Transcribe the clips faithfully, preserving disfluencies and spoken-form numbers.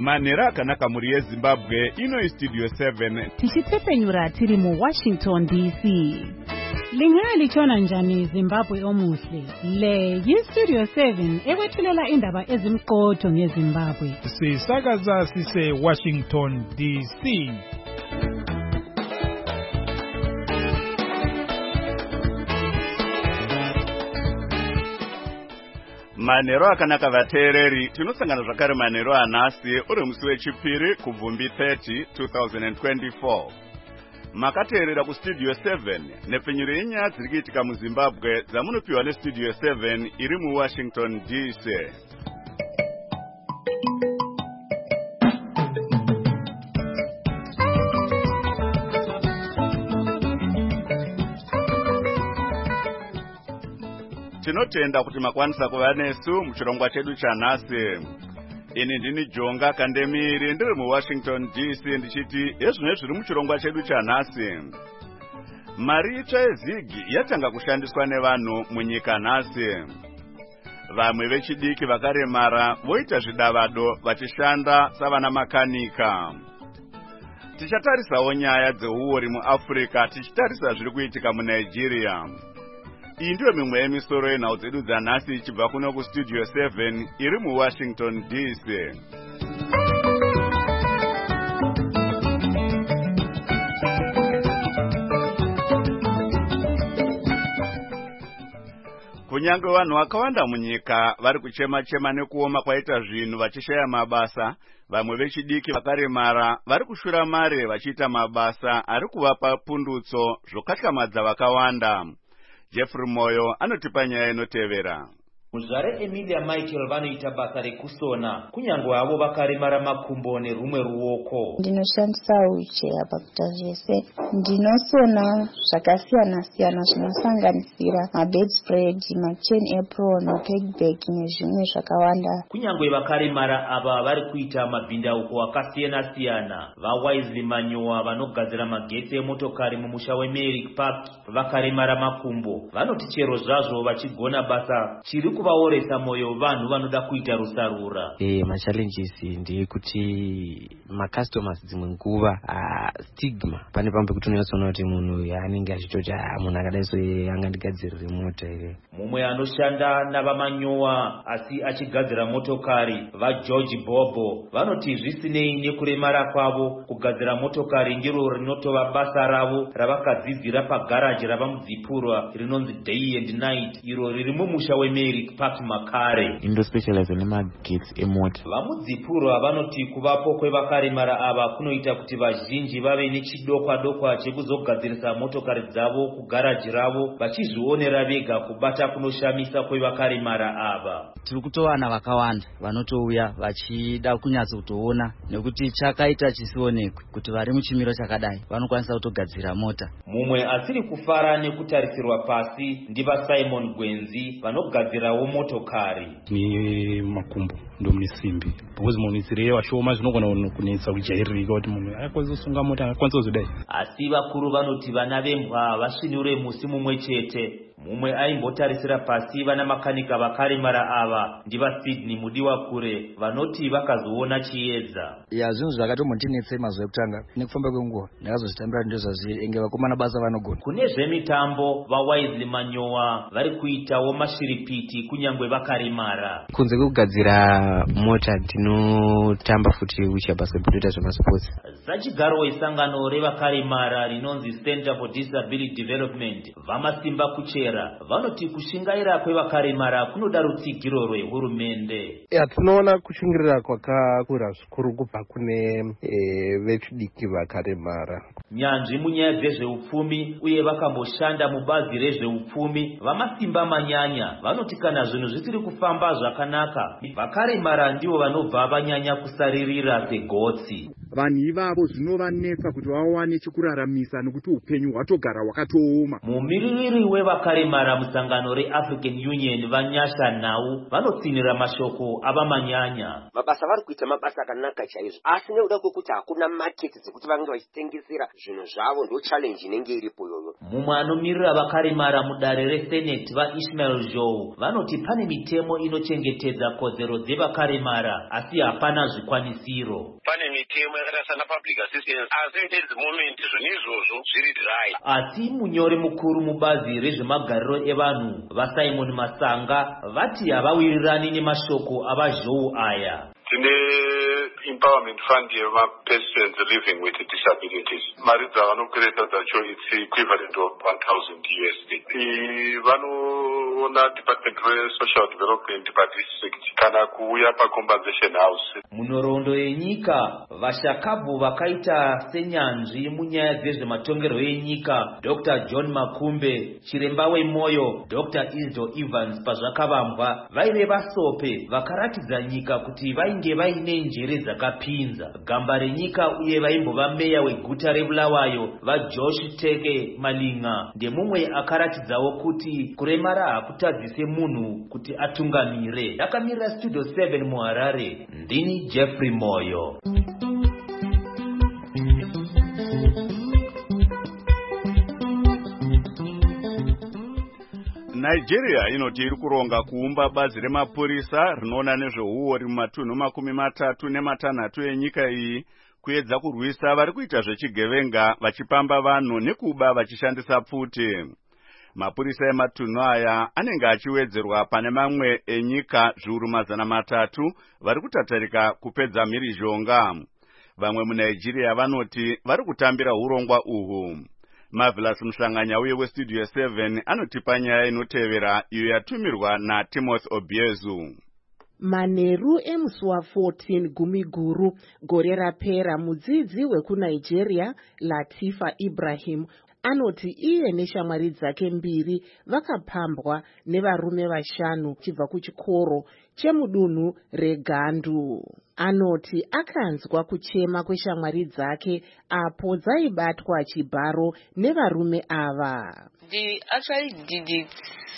Manera kanaka muri yeZimbabwe ino Studio seven. Tichitepenyura tiri mu Washington D C. Lingali chona njani Zimbabwe omuhle. Le yi Studio seven ekwethulela indaba ezimqotho ngeZimbabwe. Sisakaza sise Washington D C. Manero akanaka vateereri, tinosangana zvakare manero anasi uri musi wechipiri kubvumbi thirty twenty twenty-four. Makateerera ku Studio seven nepfenyuro yenyaya dziri kuitika muZimbabwe dzamunopiwa neStudio seven iri mu Washington D C. Tinotenda kuti makwanisa kuva nesu muchirongwa chedu chanhasi. Ini ndini Jonga Kandemiri ndiri mu Washington D C ndichiti ezvino zviri muchirongwa chedu chanhasi. Mari itsva yezigi yatanga kushandiswa nevanhu munyika nhasi. Vamwe vechidiki vakaremara voita zvidavado vachishanda savana makanika. Tichatarisawo nyaya dzeuori muAfrica tichitarisa zviri kuitika muNigeria. Iyi ndiyo mimwe yemisoro yenhau dzedu dzanhasi ichibva kuno kuStudio seven iri mu Washington D C. Kunyange vanhu vakawanda munyika vari kuchema-chema nekuoma kwaita zvinhu vachishaya mabasa, vamwe vechidiki vakaremara vari kushura mare vachiita mabasa ari kuvapa pundutso zvokatyamadza vakawanda. Jeffrey Moyo anotipa nyaya inotevera. Muzvare Emilia Michael vanoita basa rekusona kunyange avo vakaremara makumbo nerumwe ruoko. Ndinoshandisa wheelchair pakuita zvese. Ndinosona zvakasiyana siyana zvinosanganisira mabedspread, machain apron, pegback nezvimwe zvakawanda. Kunyange vakaremara ava vari kuita mabhindauko akasiyana siyana. VaWise Manyowa vanogadzira magetsi emotokari mumusha weMerrick Park vakaremara makumbo. Vanoti chero zvazvo vachigona basa chiri kuvaoresa moyo vanhu vanoda kuita rusarura. Eh ma challenges ndi kuti ma customers dzimwe nguva uh, stigma pane pambe kuti unosona kuti munhu yanenge achitoti munhu akadai so angandigadzirire mota ere. Mumwe anoshanda navamanyowa asi achigadzira motokari vaGeorge Bobo vanoti zvisinei nekuremara kwavo kugadzira motokari ndiro rinotova basa ravo ravakadzidzira pagaraji ravamudzipurwa rinonzi Day and Night iro riri mumusha weMerrick Park Makare. Indo specialize nemagetsi emota. Vamudzipurwa vanoti kuvapo kwevakaremara ava kunoita kuti vazhinji vave nechidokwa dokwa chekuzogadzirisa motokari dzavo kugaraji ravo vachizvionera vega kubata kunoshamisa kwevakaremara ava. Tiri kutowana vakawanda vanotouya vachida kunyatsa kutoona nekuti chakaita chisionekwe kuti vari muchimiro chakadai vanokwanisa kutogadzira mota. Mumwe asiri kufara nekutarisirwa pasi ndiva Simon Gwenzi vanogadzirawo motokari. Ni makumbo ndo mune simbi because munhu isiri washoma zvinogona kunetsa kujairika kuti munhu akwanisa kusunga mota akwanisa kuzodai. Asi vakuru vanoti vana vembwa vasvinure musi mumwe chete. Mumwe aimbotarisira pasi vana makanika vakaremara ava ndiva Sydney Mudiwa kure vanoti vakazoona chiedza. Ya zvinhu zvakatombotinetse mazuva ekutanga nekufamba kwenguva ndakazozvitambira ndozvazviri enge vakomana basa vanogona. Kune zvemitambo vaWise Manyowa vari kuitawo mashiripiti kunyange vakaremara. Kunze kwekugadzira mota tinotamba futi wheelchair basketball toita zvemasports. Zachigaro isangano revakaremara rinonzi Center for Disability Development vamasimba kuchera vanoti kushingaira kwevakaremara kunoda rutsigiro rwehurumende. Ya tinoona kushingirira kwakakura zvikuru kubva kune e, vechidiki vakaremara. Nyanzvi munyaya dzezveupfumi uye vakamboshanda mubazi rezveupfumi vamasimba manyanya vanoti kana zvinhu zvisiri kufamba zvakanaka vakaremara ndivo vanobva vanyanya kusaririra segotsi. vanhu ivavo zvinovanetsa kuti vawane chekuraramisa nekuti upenyu hwatogara hwakatooma. Mumiririri wevakaremara musangano reAfrican Union Vanyasha Nhau vanotsinira mashoko avamanyanya. Mabasa vari kuita mabasa akanaka chaizvo, asi nekuda kwekuti hakuna maketi dzekuti vange vachitengesera zvinhu zvavo ndo challenge inenge iripo yoyo. Mumwe anomirira vakaremara mudare reSenate vaIsmail Joe vanoti pane mitemo inochengetedza kodzero dzevakaremara asi hapana zvikwanisiro. Pane mitemo yakaita sana public assistance asi at the moment zvona izvozvo zviri dry. Asi munyori mukuru mubazi rezvemagariro evanhu vaSimon Masanga vati havawirirani nemashoko avaJoe aya. Tine empowerment fund yema persons living with disabilities. Mari dzavanokereta dzacho it's equivalent of one thousand U S D. Vanoona Department of Social Development padistrict kana kuuya pacompensation house. Munhoroondo yenyika vashakabvu vakaita senyanzvi munyaya dzezvematongerwo enyika Doctor John Makumbe, chiremba wemoyo Doctor Isdo Evans pazvakavambwa vaireva sope vakaratidza nyika kuti vainge vaine njere dzakapinza. Gamba renyika uye vaimbova meya weguta reBulawayo vaJosh Teke Malinga ndemumwe akaratidzawo kuti kuremara hakutadzise munhu kuti atungamire. Akamirira Studio seven muHarare, ndini Jeffrey Moyo. Nigeria inoti iri kuronga kuumba bazi remapurisa rinoona nezveuori mumatunhu makumi matatu nematanhatu enyika iyi kuedza kurwisa vari kuita zvechigevenga vachipamba vanhu nekuba vachishandisa pfuti. Mapurisa ematunhu aya anenge achiwedzerwa pane mamwe enyika zviuru mazana matatu vari kutatarika kupedza mhirizhonga. Vamwe muNigeria vanoti vari kutambira urongwa uhwu. Marvelous Mhlanganya uye weStudio seven anotipa nyaya inotevera iyo yatumirwa naTimothy Obiezu. Manheru emusi wa14 Gumiguru gore rapera, mudzidzi wekuNigeria Latifa Ibrahim anoti iye neshamwari dzake mbiri vakapambwa nevarume vashanu chibva kuchikoro chemudunhu reGandu. Anoti akanzwa kuchema kweshamwari dzake apo dzaibatwa chibharo nevarume ava. They actually did it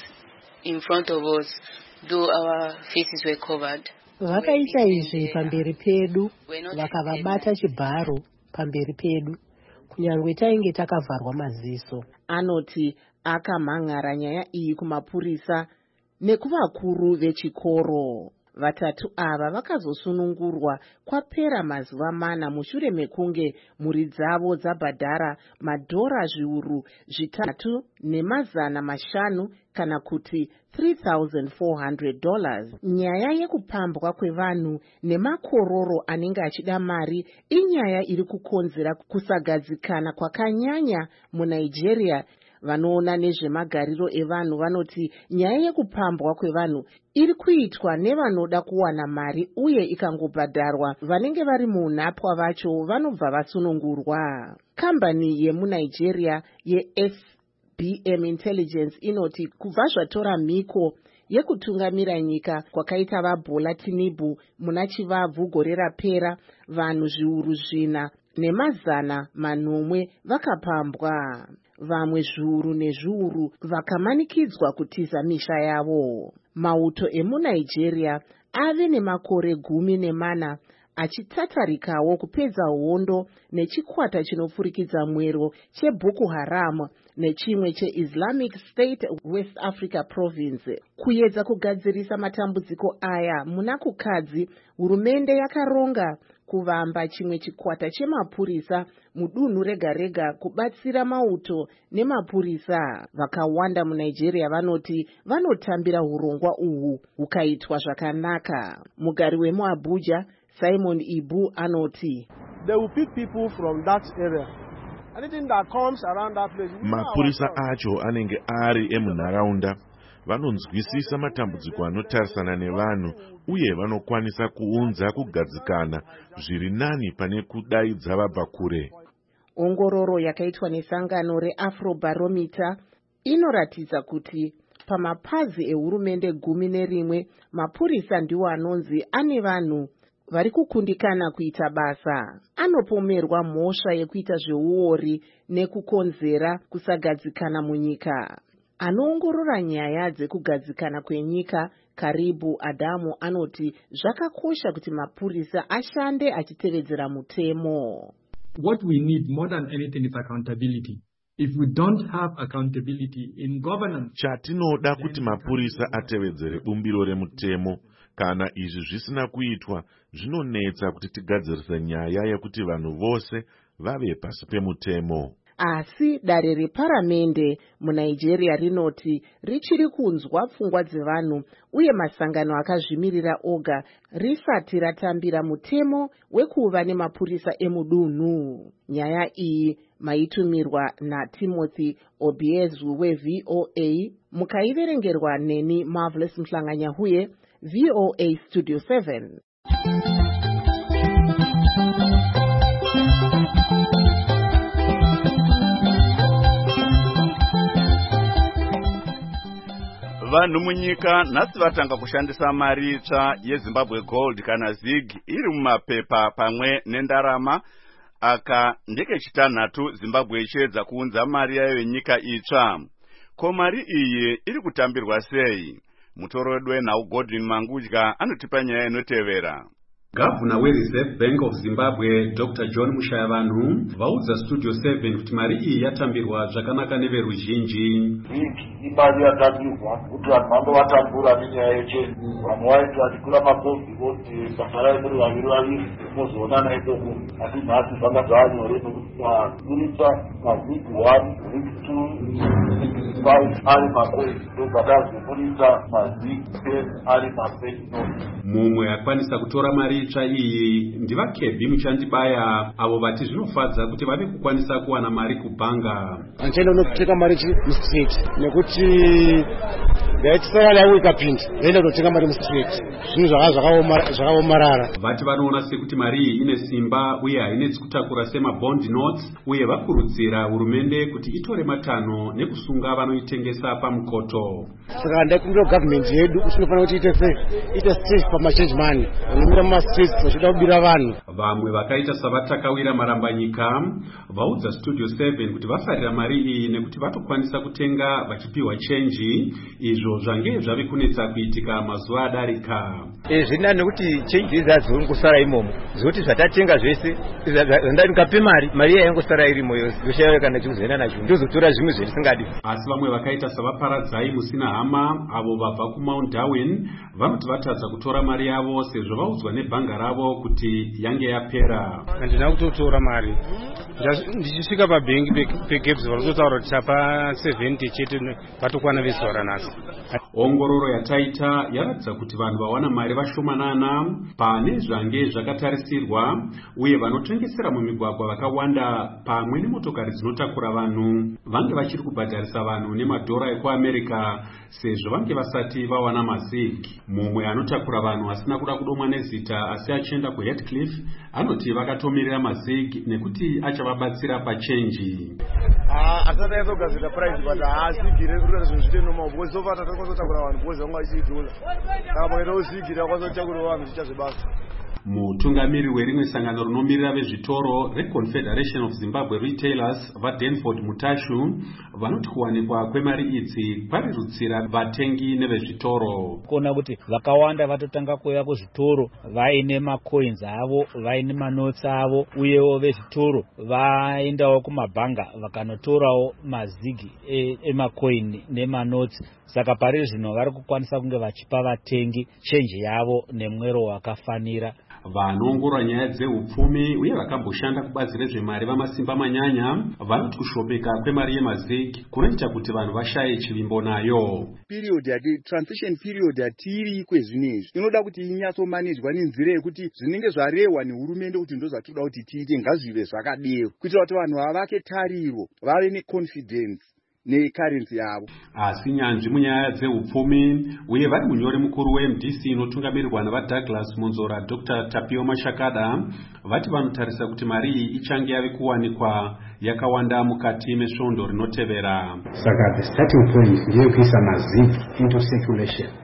in front of us, though our faces were covered. Vakaita izvi pamberi pedu, vakavabata chibharo pamberi pedu, kunyangwe tainge takavharwa maziso. Anoti akamhangara nyaya iyi kumapurisa nekuvakuru vechikoro. Vatatu ava vakazosunungurwa kwapera mazuva mana mushure mekunge mhuri dzavo dzabhadhara madhora zviuru zvitatu nemazana mashanu kana kuti three thousand four hundred dollars. Nyaya yekupambwa kwevanhu nemakororo anenge achida mari inyaya iri kukonzera kusagadzikana kwakanyanya muNigeria. Vanoona nezvemagariro evanhu vanoti nyaya yekupambwa kwevanhu iri kuitwa nevanoda kuwana mari uye ikangobhadharwa vanenge vari munhapwa vacho vanobva vasunungurwa. Kambani yemuNigeria yeF B M Intelligence inoti kubva zvatora mhiko yekutungamira nyika kwakaita vaBola Tinubu muna chivabvu gore rapera, vanhu zviuru zvina nemazana manomwe vakapambwa. Vamwe zviuru nezviuru vakamanikidzwa kutiza misha yavo. Mauto emuNigeria ave nemakore gumi nemana achitatarikawo kupedza hondo nechikwata chinopfurikidza mwero cheBoko Haram nechimwe cheIslamic State West Africa Province. Kuedza kugadzirisa matambudziko aya muna kukadzi, hurumende yakaronga kuvamba chimwe chikwata chemapurisa mudunhu rega rega kubatsira mauto nemapurisa. Vakawanda muNigeria vanoti vanotambira urongwa uhwu hukaitwa zvakanaka. Mugari wemuAbuja Simon Ibu anoti they will pick people from that area. Anything that comes around that place. Mapurisa acho anenge ari emunharaunda. Vanonzwisisa matambudziko anotarisana nevanhu uye vanokwanisa kuunza kugadzikana zviri nani pane kudaidza vabva kure. Ongororo yakaitwa nesangano reAfrobarometer inoratidza kuti pamapazi ehurumende gumi nerimwe mapurisa ndiwo anonzi ane vanhu vari kukundikana kuita basa. Anopomerwa mhosva yekuita zveuori nekukonzera kusagadzikana munyika. Anoongorora nyaya dzekugadzikana kwenyika Karibu Adamu anoti zvakakosha kuti mapurisa ashande achitevedzera mutemo. What we need more than anything is accountability. If we don't have accountability in governance, chatinoda kuti mapurisa atevedzere bumbiro remutemo. Kana izvi zvisina kuitwa, zvinonetsa kuti tigadzirise nyaya yekuti vanhu vose vave pasi pemutemo. Asi dare reparamende muNigeria rinoti richiri kunzwa pfungwa dzevanhu uye masangano akazvimirira oga risati ratambira mutemo wekuva nemapurisa emudunhu. Nyaya iyi maitumirwa naTimothy Obiezu weV O A, mukaiverengerwa neni Marvelous Mhlanganyahuye, V O A Studio seven. Vanhu munyika nhasi vatanga kushandisa mari itsva yeZimbabwe Gold kana ZiG iri mumapepa pamwe nendarama. Aka ndekechitanhatu Zimbabwe ichiedza kuunza mari yayo yenyika itsva. Ko mari iyi iri kutambirwa sei? Mutoro wedu wenhau Godwin Mangudya anotipa nyaya inotevera. Gavana weReserve Bank of Zimbabwe Doctor John Mushayavanhu vaudza Studio seven kuti mari iyi yatambirwa zvakanaka neveruzhinji. Imari yatambirwa kuti vanhu vange vatambura nenyaya yecheni. Vanhu vaiti vachikura makofi voti basa muri vaviri vaviri mozoonana ikoko. Asi nhasi zvanga zvanyore nekuti vakurisa maZiG one, ZiG two, ZiG five ari makoini ndobvatazokurisa maZiG ten ari mapenoti. Mumwe akwanisa kutora mari itsva iyi ndivakebhi muchandibaya avo vati zvinofadza kuti vave kukwanisa kuwana mari kubhanga. Anchenda unotenga mari mustreet nekuti yaitsara yawo ikapinda nenda kutenga mari mustreet zvinhu zvakaomarara. Vati vanoona sekuti mari iyi ine simba uye hainetsi kutakura semabond notes uye vakurudzira hurumende kuti itore matanho nekusunga vanoitengesa pamukoto. Saka ndaikumbira government yedu usinofanira kuti ite safe ite safe pamachange money vanomira mumastreets vachida kubira vanhu. Vamwe vakaita savatakawira marambanyika vaudza Studio seven kuti vafarira mari iyi nekuti vatokwanisa kutenga vachipiwa chenji, izvo zvange zvave kunetsa kuitika mazuva adarika. Zvina nekuti chenji idzi hadzingosara imomo zvokuti zvatatenga zvese ndandikape mari mari iya yangosara irimo yose yoshaya kana chikuzoenda nacho ndozotora zvimwe zvetisingadi. Asi vamwe vakaita savaparadzai musina hama avo vabva kuMount Darwin vanoti vatadza kutora mari yavo sezvo vaudzwa nebhanga ravo kuti yange yapera. Handina kutotora mari ndichisvika pabhengi peGabs varikutotaura kuti chapa seventy chete vatokwana vezuva ranhasi. Ongororo yataita yaratidza kuti vanhu vawana mari vashomanana pane zvange zvakatarisirwa uye vanotengesera mumigwagwa vakawanda pamwe nemotokari dzinotakura vanhu vange vachiri kubhadharisa vanhu nemadhora ekuAmerica sezvo vange vasati vawana maZiG. Mumwe anotakura vanhu asina kuda kudomwa nezita asi achienda kuHeathcliff anoti vakatomirira maZiG nekuti achavabatsira pachenji. Ah, asati yazogadzira price but haazigire kuti zvozvite normal because so far tatakazotakura vanhu because vamwe vachiidhula. Saka pakaita uzigire kwazotakura vanhu zvichazvebasa. Mutungamiri werimwe sangano rinomirira vezvitoro reConfederation of Zimbabwe Retailers vaDenford Mutashu vanoti kuwanikwa kwemari idzi kwarirutsira vatengi nevezvitoro. Kuona kuti vakawanda vatotanga kuuya kuzvitoro vaine macoins avo vaine manotsi avo uyewo vezvitoro vaendawo kumabhanga vakanotorawo mazigi emacoin nemanotsi. Saka pari zvino vari kukwanisa kunge vachipa vatengi chenji yavo nemwero wakafanira. Vanoongorora nyaya dzeupfumi uye vakamboshanda kubazi rezvemari vamasimba manyanya vanoti kushomeka kwemari yemaZiG kunoita kuti vanhu vashaye chivimbo nayo. Period yati transition period yatiri kwezvinezvi inoda kuti inyatsomanejwa nenzira yekuti zvinenge zvarehwa nehurumende kuti ndozvatoda kuti tiite ngazvive zvakadero kuitira kuti vanhu vavake tariro vave neconfidence necurrency yavo. Asi nyanzvi munyaya dzeupfumi uye vari munyori mukuru weM D C inotungamirirwa navaDouglas Munzora Doctor Tapio Mashakada vati vanotarisa kuti mari iyi ichange yave kuwanikwa yakawanda mukati mesvondo rinotevera. Saka the starting point ndeyekuisa maZiG into circulation.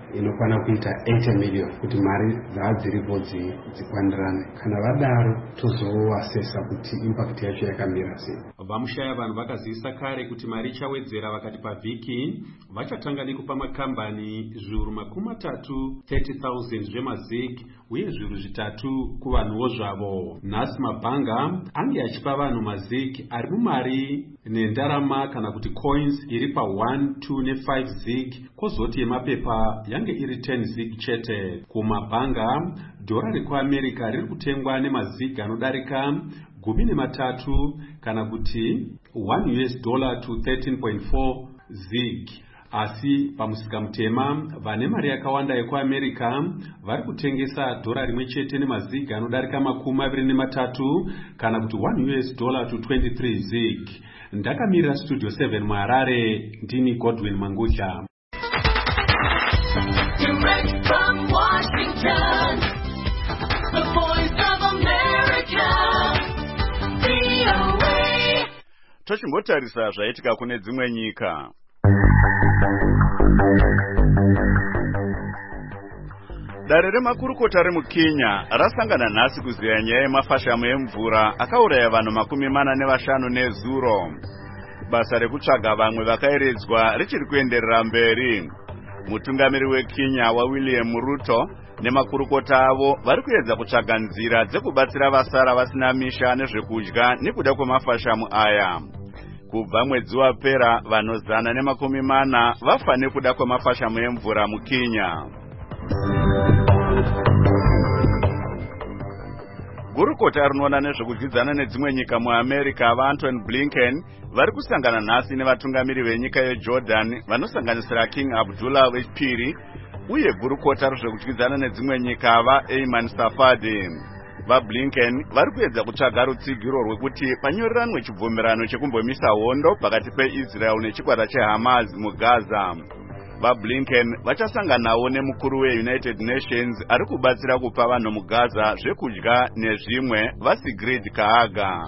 inokwana kuita eighty million kuti mari dzadziripo dzikwandirane. Kana vadaro tozoasesa kuti impact yacho yakamira sei. Vamushaya vanhu vakazivisa kare kuti mari ichawedzera vakati pavhiki vachatanga nekupa makambani zviuru makumi matatu thirty thousand zvemazig uye zviuru zvitatu kuvanhuwo zvavo. Nhasi mabhanga ange achipa vanhu mazig ari mumari nendarama kana kuti coins iri pa one two ne five zig, kozoti yemapepa yange iri ten zig chete. Kumabhanga dhora rekuamerica riri kutengwa nemazig anodarika gumi nematatu kana kuti one U S dollar to thirteen point four zig. Asi pamusika mutema vane mari yakawanda yekuamerica vari kutengesa dhora rimwe chete nemazig anodarika makumi maviri nematatu kana kuti one U S dollar to twenty-three zig. Ndakamirira studio seven muHarare, ndini Godwin Mangudla. Direct from Washington, the voice of America, V O A. Tochimbotarisa zvaitika kune dzimwe nyika. Dare remakurukota remuKenya rasangana nhasi kuziya nyaya yemafashamu emvura akauraya vanhu makumi mana nevashanu nezuro. Basa rekutsvaga vamwe vakairedzwa richiri kuenderera mberi. Mutungamiri weKenya waWilliam Ruto nemakurukota avo vari kuedza kutsvaga nzira dzekubatsira vasara vasina misha nezvekudya nekuda kwemafashamu aya. Kubva mwedzi wapera vanhu zana nemakumi mana vafa nekuda kwemafashamu emvura muKenya. Gurukota rinoona nezvekudyidzana nedzimwe nyika muAmerica vaAntony Blinken vari kusangana nhasi nevatungamiri venyika yeJordan vanosanganisira King Abdullah wechipiri uye gurukota rezvekudyidzana nedzimwe nyika vaAyman Safadi. VaBlinken vari kuedza kutsvaga rutsigiro rwekuti panyoriranwe chibvumirano chekumbomisa hondo pakati peIsrael nechikwata cheHamas muGaza. VaBlinken vachasanganawo nemukuru weUnited Nations ari kubatsira kupa vanhu muGaza zvekudya nezvimwe vaSigrid Kaaga.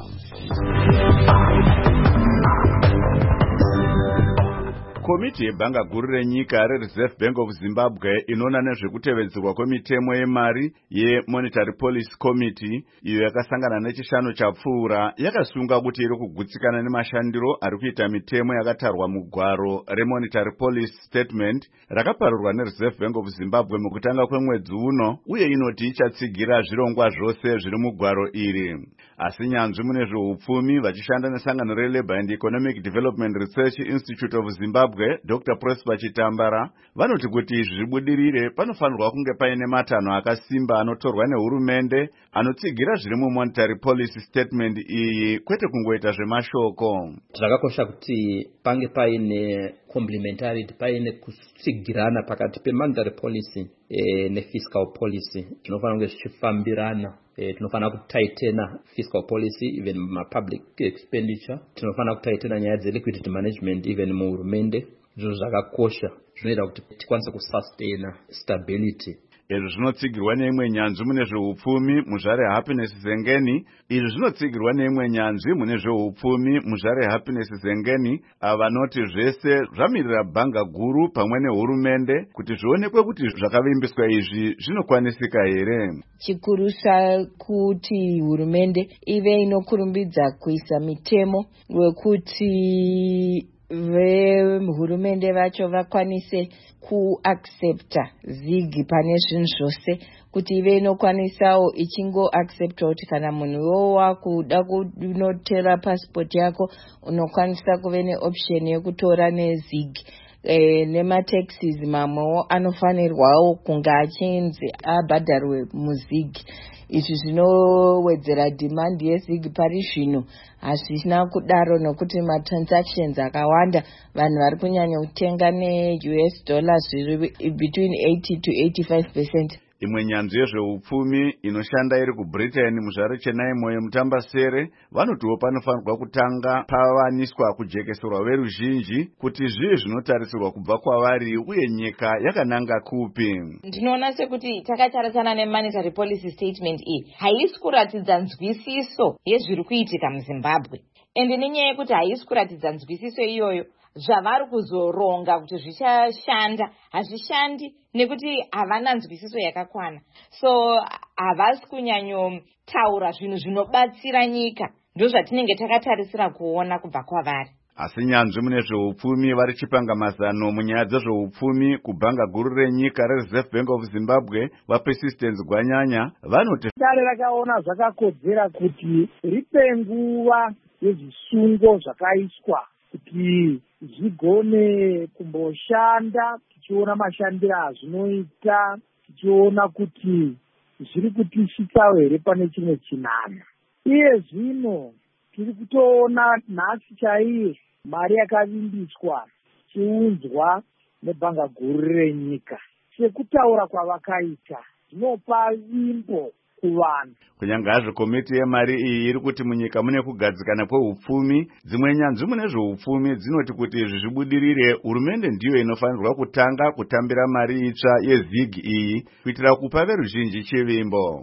Komiti yebhanga guru renyika reReserve Bank of Zimbabwe inoona nezvekutevedzerwa kwemitemo yemari yeMonetary Policy Committee iyo yakasangana nechishanu chapfuura yakasunga kuti iri kugutsikana nemashandiro ari kuita mitemo yakatarwa mugwaro reMonetary Policy Statement rakaparurwa neReserve Bank of Zimbabwe mukutanga kwemwedzi uno uye inoti ichatsigira zvirongwa zvose zviri mugwaro iri. Asi nyanzvi mune zveupfumi vachishanda nesangano reLabour and Economic Development Research Institute of Zimbabwe Doctor Prosper Chitambara vanoti kuti izvi zvibudirire panofanirwa kunge paine matanho akasimba anotorwa nehurumende anotsigira zviri muMonetary Policy Statement iyi kwete kungoita zvemashoko. Zvakakosha kuti pange paine complementarity, paine kutsigirana pakati pemonetary policy e, nefiscal policy. Tinofanira kunge zvichifambirana. E, tinofanira kutaitena fiscal policy even mupublic expenditure. Tinofanira kutaitena nyaya dzeliquidity management even muhurumende. Zvinhu zvakakosha zvinoita kuti tikwanise kusustaina stability. Izvi zvinotsigirwa neimwe nyanzvi mune zveupfumi muzvare Happiness Zengeni. Izvi zvinotsigirwa neimwe nyanzvi mune zveupfumi muzvare Happiness Zengeni avanoti zvese zvamirira bhanga guru pamwe nehurumende kuti zvionekwe kuti zvakavimbiswa izvi zvinokwanisika here. Chikurusa kuti hurumende ive inokurumbidza kuisa mitemo wekuti vehurumende vacho vakwanise kuaccepta zigi pane zvinhu zvose, kuti ive inokwanisawo ichingoaccepta kuti kana munhu wakuda kunotera passport yako unokwanisa kuve neoption yekutora nezigi. E, nemataxes mamwewo anofanirwawo kunga achinzi abhadharwe muzigi. Izvi zvinowedzera demand yezigi pari zvino. Hazvina kudaro nokuti matransactions akawanda vanhu vari kunyanya kutenga ne-U S dollars zviri between eighty to eighty-five percent. Imwe nyanzvi yezveupfumi inoshanda iri kuBritain muzvare Chenaimo yemutambasere vanotiwo panofanirwa kutanga pavaniswa kujekeserwa veruzhinji kuti zvivi zvinotarisirwa kubva kwavari uye nyika yakananga kupi. Ndinoona sekuti takatarisana neMonetary Policy Statement iyi haisi kuratidza nzwisiso yezviri kuitika muZimbabwe. ende nenyaya yekuti haisi kuratidza nzwisiso iyoyo, zvavari kuzoronga kuti zvichashanda hazvishandi nekuti havana nzwisiso yakakwana. So havasi kunyanyotaura zvinhu zvinobatsira nyika, ndozvatinenge takatarisira kuona kubva kwavari. Asi nyanzvi mune zveupfumi vari chipanga mazano munyaya dzezveupfumi kubhanga guru renyika reReserve Bank of Zimbabwe vaPersistence Gwanyanya vanoti dare rakaona zvakakodzera kuti ripe nguva yezvisungo zvakaiswa kuti zvigone kumboshanda, tichiona mashandiro azvinoita, tichiona kuti zviri kutisvikawo here pane chimwe chinano. Iye zvino tiri kutoona nhasi chaiye mari yakavimbiswa chiunzwa nebhanga guru renyika. Sekutaura kwavakaita zvinopa vimbo kuvanhu. Kunyanga hazvo komiti yemari iyi iri kuti munyika mune kugadzikana kweupfumi, dzimwe nyanzvi mune zveupfumi dzinoti kuti izvi zvibudirire, hurumende ndiyo inofanirwa kutanga kutambira mari itsva yezigi iyi kuitira kupa veruzhinji chivimbo.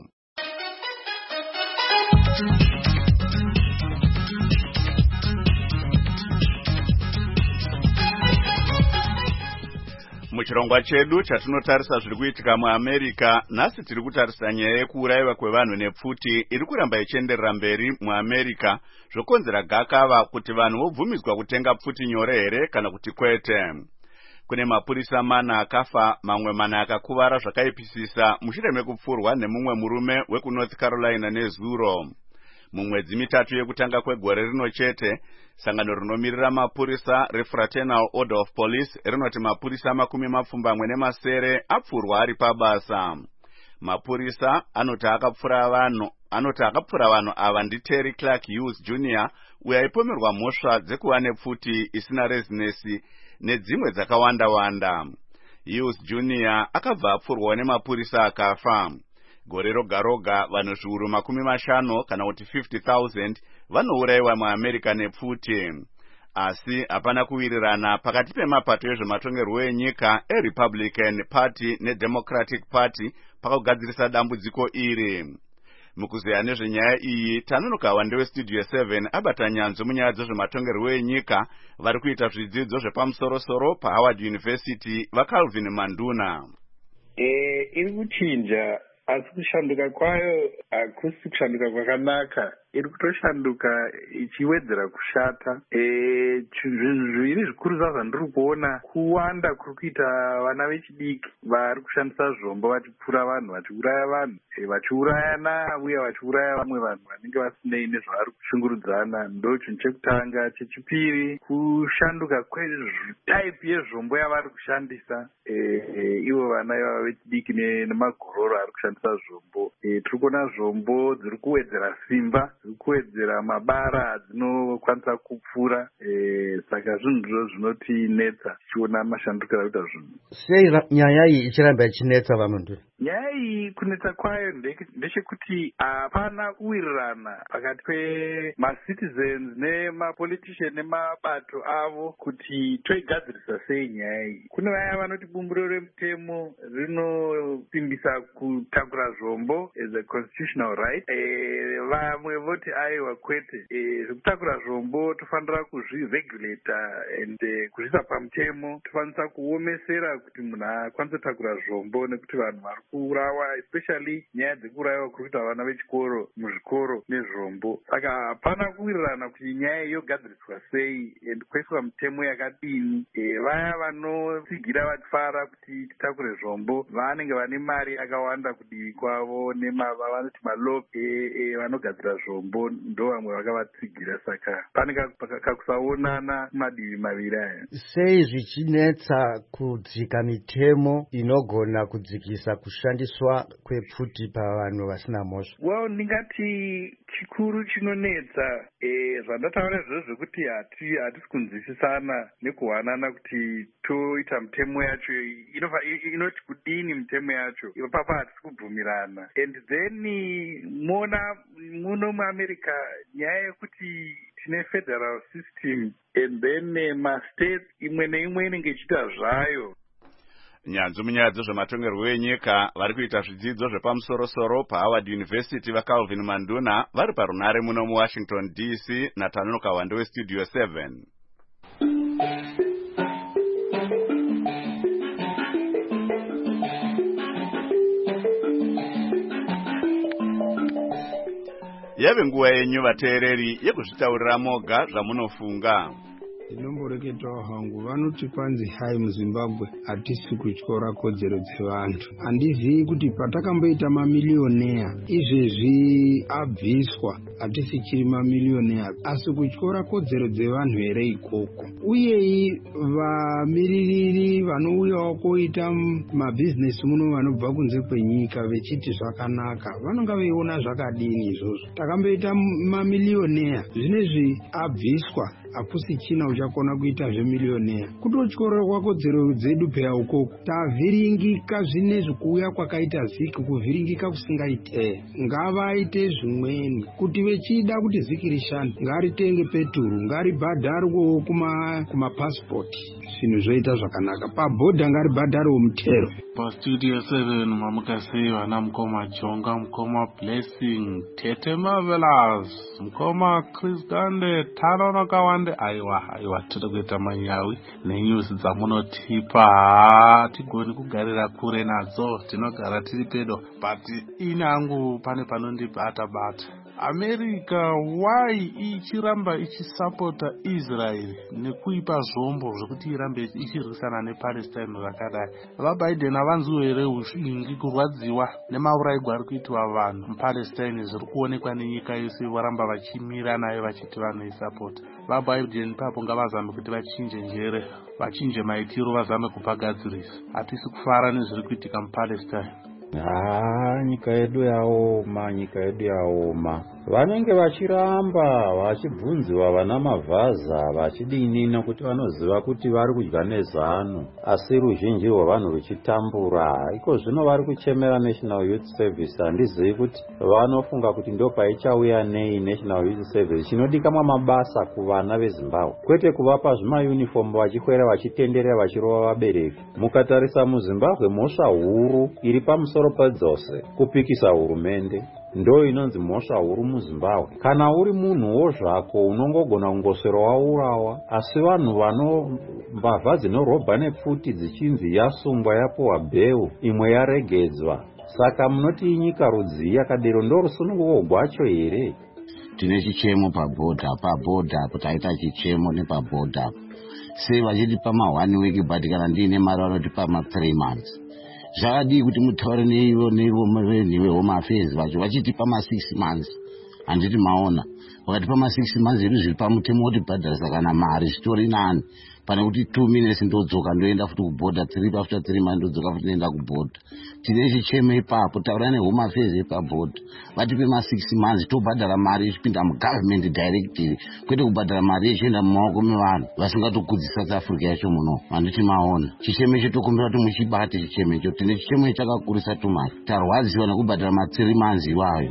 Muchirongwa chedu chatinotarisa zviri kuitika muAmerica, nhasi tiri kutarisa nyaya yekuurayiwa kwevanhu nepfuti iri kuramba ichienderera mberi muAmerica, zvokonzera gakava kuti vanhu vobvumidzwa kutenga pfuti nyore here kana kuti kwete. Kune mapurisa mana akafa, mamwe mana akakuvara zvakaipisisa mushure mekupfurwa nemumwe murume wekuNorth Carolina nezuro. Mumwedzi mitatu yekutanga kwegore rino chete, sangano rinomirira mapurisa reFraternal Order of Police rinoti mapurisa makumi mapfumbamwe nemasere apfurwa ari pabasa. Mapurisa anoti akapfura vanhu anoti akapfura vanhu ava ndi Terry Clark Hughes Junior uyo aipomerwa mhosva dzekuva nepfuti isina rezinesi nedzimwe dzakawanda wanda. Hughes Junior akabva apfurwa nemapurisa akafa. Gore roga roga vanhu zviuru makumi mashanu kana kuti fifty thousand vanourayiwa muAmerica nepfuti. Asi hapana kuwirirana pakati pemapato ezvematongerwo enyika eRepublican Party neDemocratic Party pakugadzirisa dambudziko iri. Mukuzeya nezvenyaya iyi tanonokawa ndewestudio seven abata nyanzvi munyaya dzezvematongerwo enyika vari kuita zvidzidzo zvepamusoro-soro paHoward University vaCalvin Manduna. Eh, iri kuchinja asi kushanduka kwayo hakusi kushanduka kwakanaka, iri kutoshanduka ichiwedzera kushata. E, zvinhu zviviri zvikuru zvandiri kuona kuwanda kuri kuita vana vechidiki vari kushandisa zvombo vachipfura vanhu, vachiuraya vanhu, e, vachiurayana uye vachiuraya vamwe vanhu vanenge vasinei nezvavari kushungurudzana. Ndo chinhu chekutanga. Chechipiri, kushanduka kwetaipi yezvombo yavari kushandisa e, e, ivo vana ivava vechidiki nemagororo ari kushandisa zvombo. E, tiri kuona zvombo dziri kuwedzera simba, dziri kuwedzera mabara adzinokwanisa kupfura. E, saka zvinhu zvinotinetsa tichiona mashandukiro akuita zvinhu. Sei nyaya iyi ichiramba ichinetsa vamundu? Nyaya iyi kunetsa kwayo ndechekuti hapana kuwirirana pakati pemacitizens nemapolitician nemabato avo kuti toigadzirisa sei nyaya iyi. Kune vaya vanoti bumbiro remutemo rinosimbisa kutakura zvombo as a constitutional right. E, vamwe voti aiwa kwete, e, zvekutakura zvombo tofanira kuzviregulata and uh, kuzvisa pamutemo. Tofanira kuomesera kuti munhu akwanise kutakura zvombo nekuti vanhu vari kuurawa, especially nyaya dzekurayiwa kuri kuita vana vechikoro muzvikoro nezvombo. Saka hapana kuwirirana kuti nyaya yogadziriswa sei and kuiswa mutemo yakadini. E, vaya vanosigira vachifara kuti titakure zvombo vanenge vane mari yakawanda kudivi kwavo nevanoti malo e, e, vanogadzira zvombo ndo vamwe vakavatsigira. Saka pane kakusaonana madivi maviri aya. Sei zvichinetsa kudzika mitemo inogona kudzikisa kushandiswa kwepfuti pavanhu vasina mhosva? Well, ndingati chikuru chinonetsa e, zvandataura izvozvo zvekuti hatisi kunzwisisana nekuwanana kuti toita mitemo yacho inoti kudini mitemo yacho, ipapa hatisi kubvumirana. And then mona muno muAmerica nyaya yekuti tine federal system and then mastates imwe neimwe inenge ichiita zvayo. nyanzvi munyaya dzezvematongerwo enyika vari kuita zvidzidzo zvepamusoro-soro paHoward University vaCalvin Manduna vari parunare muno muWashington D C naTanuka Wande weStudio seven. Yave nguva yenyu vateereri yekuzvitaurira moga zvamunofunga. Ndinomboreketawo hangu vanoti kwanzi hai muZimbabwe hatisi kutyora kodzero dzevantu. Handizivi kuti patakamboita mamilioneya izvezvi abviswa hatisi chiri mamilioneya asi kutyora kodzero dzevanhu here ikoko. Uye vamiririri vanouyawo koita mabhizinesi muno vanobva kunze kwenyika vechiti zvakanaka vanonga veiona zvakadini izvozvo. Takamboita mamilioneya zvinezvi abviswa hakusi china uchakona kuita zvemilioneya. Kutotyorwa kodzero dzedu peya ukoko tavhiringika zvinezvi kuuya kwakaita ziki kuvhiringika kusingaite. Ngavaite zvimweni kuti vechida kuti ziki rishande ngaritenge peturu ngaribhadharwewo kuma kumapasipoti zvinhu zvoita zvakanaka. Pabhodha ngaribhadharwewo mutero. PaStudio seven mamukasi vana Mukoma Jonga, Mukoma Blessing, Tete Marvelous, Mukoma Chris Gande, Tano Kawande. Aiwa aiwa tiri kuita manyawi nenyusi dzamunotipa tigoni kugarira kure nadzo tinogara tiri pedo but inangu pane panondibata bata. America why ichiramba ichisapota Israel nekuipa zvombo zvekuti irambe ichirwisana nePalestine zvakadai. VaBiden avanziwo here ushingi kurwadziwa nemaurayirwo ari kuitwa vanhu muPalestine zviri kuonekwa nenyika yose varamba vachimira nayo vachiti vanoisapota. VaBiden papo ngavazame kuti vachinje njere vachinje maitiro vazame kupagadzirisa. Hatisi kufara nezviri kuitika muPalestine. Ah, nyika yedu yaoma, nyika yedu yaoma. Vanenge vachiramba vachibvunziwa vana mavhaza vachidinina kuti vanoziva kuti vari kudya nezano asi ruzhinji rwavanhu ruchitambura. Iko zvino vari kuchemera National Youth Service. Handizivi kuti vanofunga kuti ndo paichauya nei National Youth Service chinodikamwa mabasa kuvana veZimbabwe kwete kuvapa zvimauniform vachikwera vachitenderera vachirova vabereki. Mukatarisa muZimbabwe mhosva huru iri pamusoro pedzose kupikisa hurumende ndo inonzi mhosva huru muZimbabwe. Kana uri munhuwo zvako unongogona kungoswera waurawa asi vanhu vano mbavha dzinorobha nepfuti dzichinzi yasungwa yapuwa bheu imwe yaregedzwa. Saka munoti inyika rudzi yakadero ndo rusununguko gwacho here? Tine chichemo pabhodha pabhodha taita chichemo nepabhodha sei vachiti pama one week but kana ndiine mari vanoti pama three months. Zvakadii kuti mutaure neivo neivo venhiwe home affairs vacho vachiti pama six months. Handiti maona wakati pama six months zvedu zviri pamutemo kuti bhadharisa kana mari zvitori nani pane kuti two minutes ndodzoka ndoenda futi kubhodha three after three months ndodzoka futi ndoenda kubhodha. Tine chichemo ipapo taura nehome affairs epabhodha vatipe ma six months tobhadhara mari ichipinda mugovernment directly kwete kubhadhara mari ichienda mumaoko mevanhu vasingatokudzisa South Africa yacho muno. Handiti maona chichemo icho tokumbira kuti muchibate chichemo icho. Tine chichemo chakakurisa tumari tarwadziwa nekubhadhara ma three months iwayo.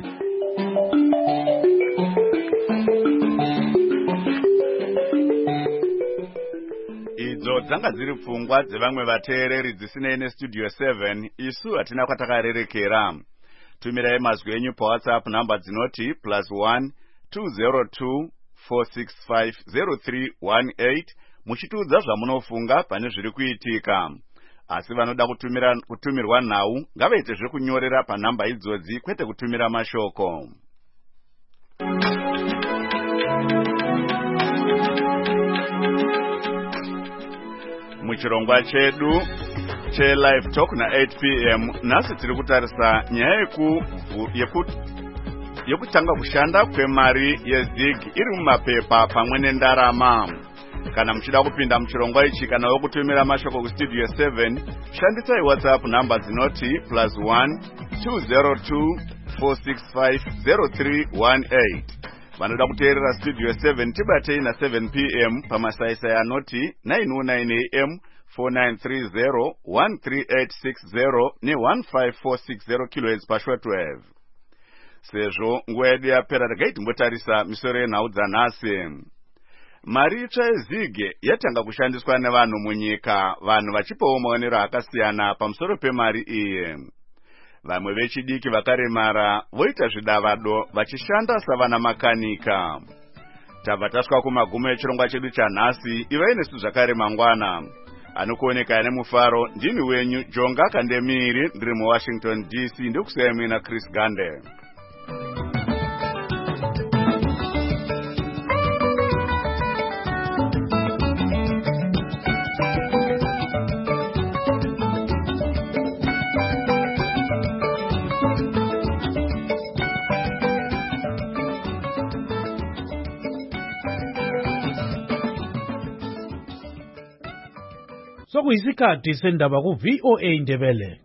Idzo dzanga dziri pfungwa dzevamwe vateereri dzisinei neStudio seven. Isu hatina kwatakarerekera. Tumirai mazwi enyu paWhatsApp namba dzinoti plus one two zero two four six five zero three one eight muchitiudza zvamunofunga pane zviri kuitika. Asi vanoda kutumira kutumirwa nhau ngavaite zvekunyorera panhamba idzodzi kwete kutumira mashoko. Muchirongwa chedu che live talk na eight p m nasi tiri kutarisa nyaya yeku yekutanga kushanda kwemari yezig iri mumapepa pamwe nendarama. Kana muchida kupinda muchirongwa ichi kana wokutumira mashoko kuStudio seven shandisai WhatsApp namba dzinoti plus one two zero two four six five zero three one eight. Vanoda kuteerera Studio seven tibatei na seven p m pamasaisa yanoti nine oh nine a m four nine three zero one three eight six zero ne one five four six zero kilohertz pashortwave. Sezvo nguva yedu yapera regai timbotarisa misoro yenhau dzanhasi. Mari itsva yezige yatanga kushandiswa nevanhu munyika, vanhu vachipawo maonero akasiyana pamusoro pemari iyi. Vamwe vechidiki vakaremara voita zvidavado vachishanda savana makanika. Tabva tasvika kumagumo echirongwa chedu chanhasi. Ivai nesu zvakare mangwana. Anokuoneka nemufaro ndini wenyu Jonga Kandemiri, ndiri muWashington D C, ndokusiyai mina Chris Gande. Sokuyisikhathi sendaba ku V O A Ndebele.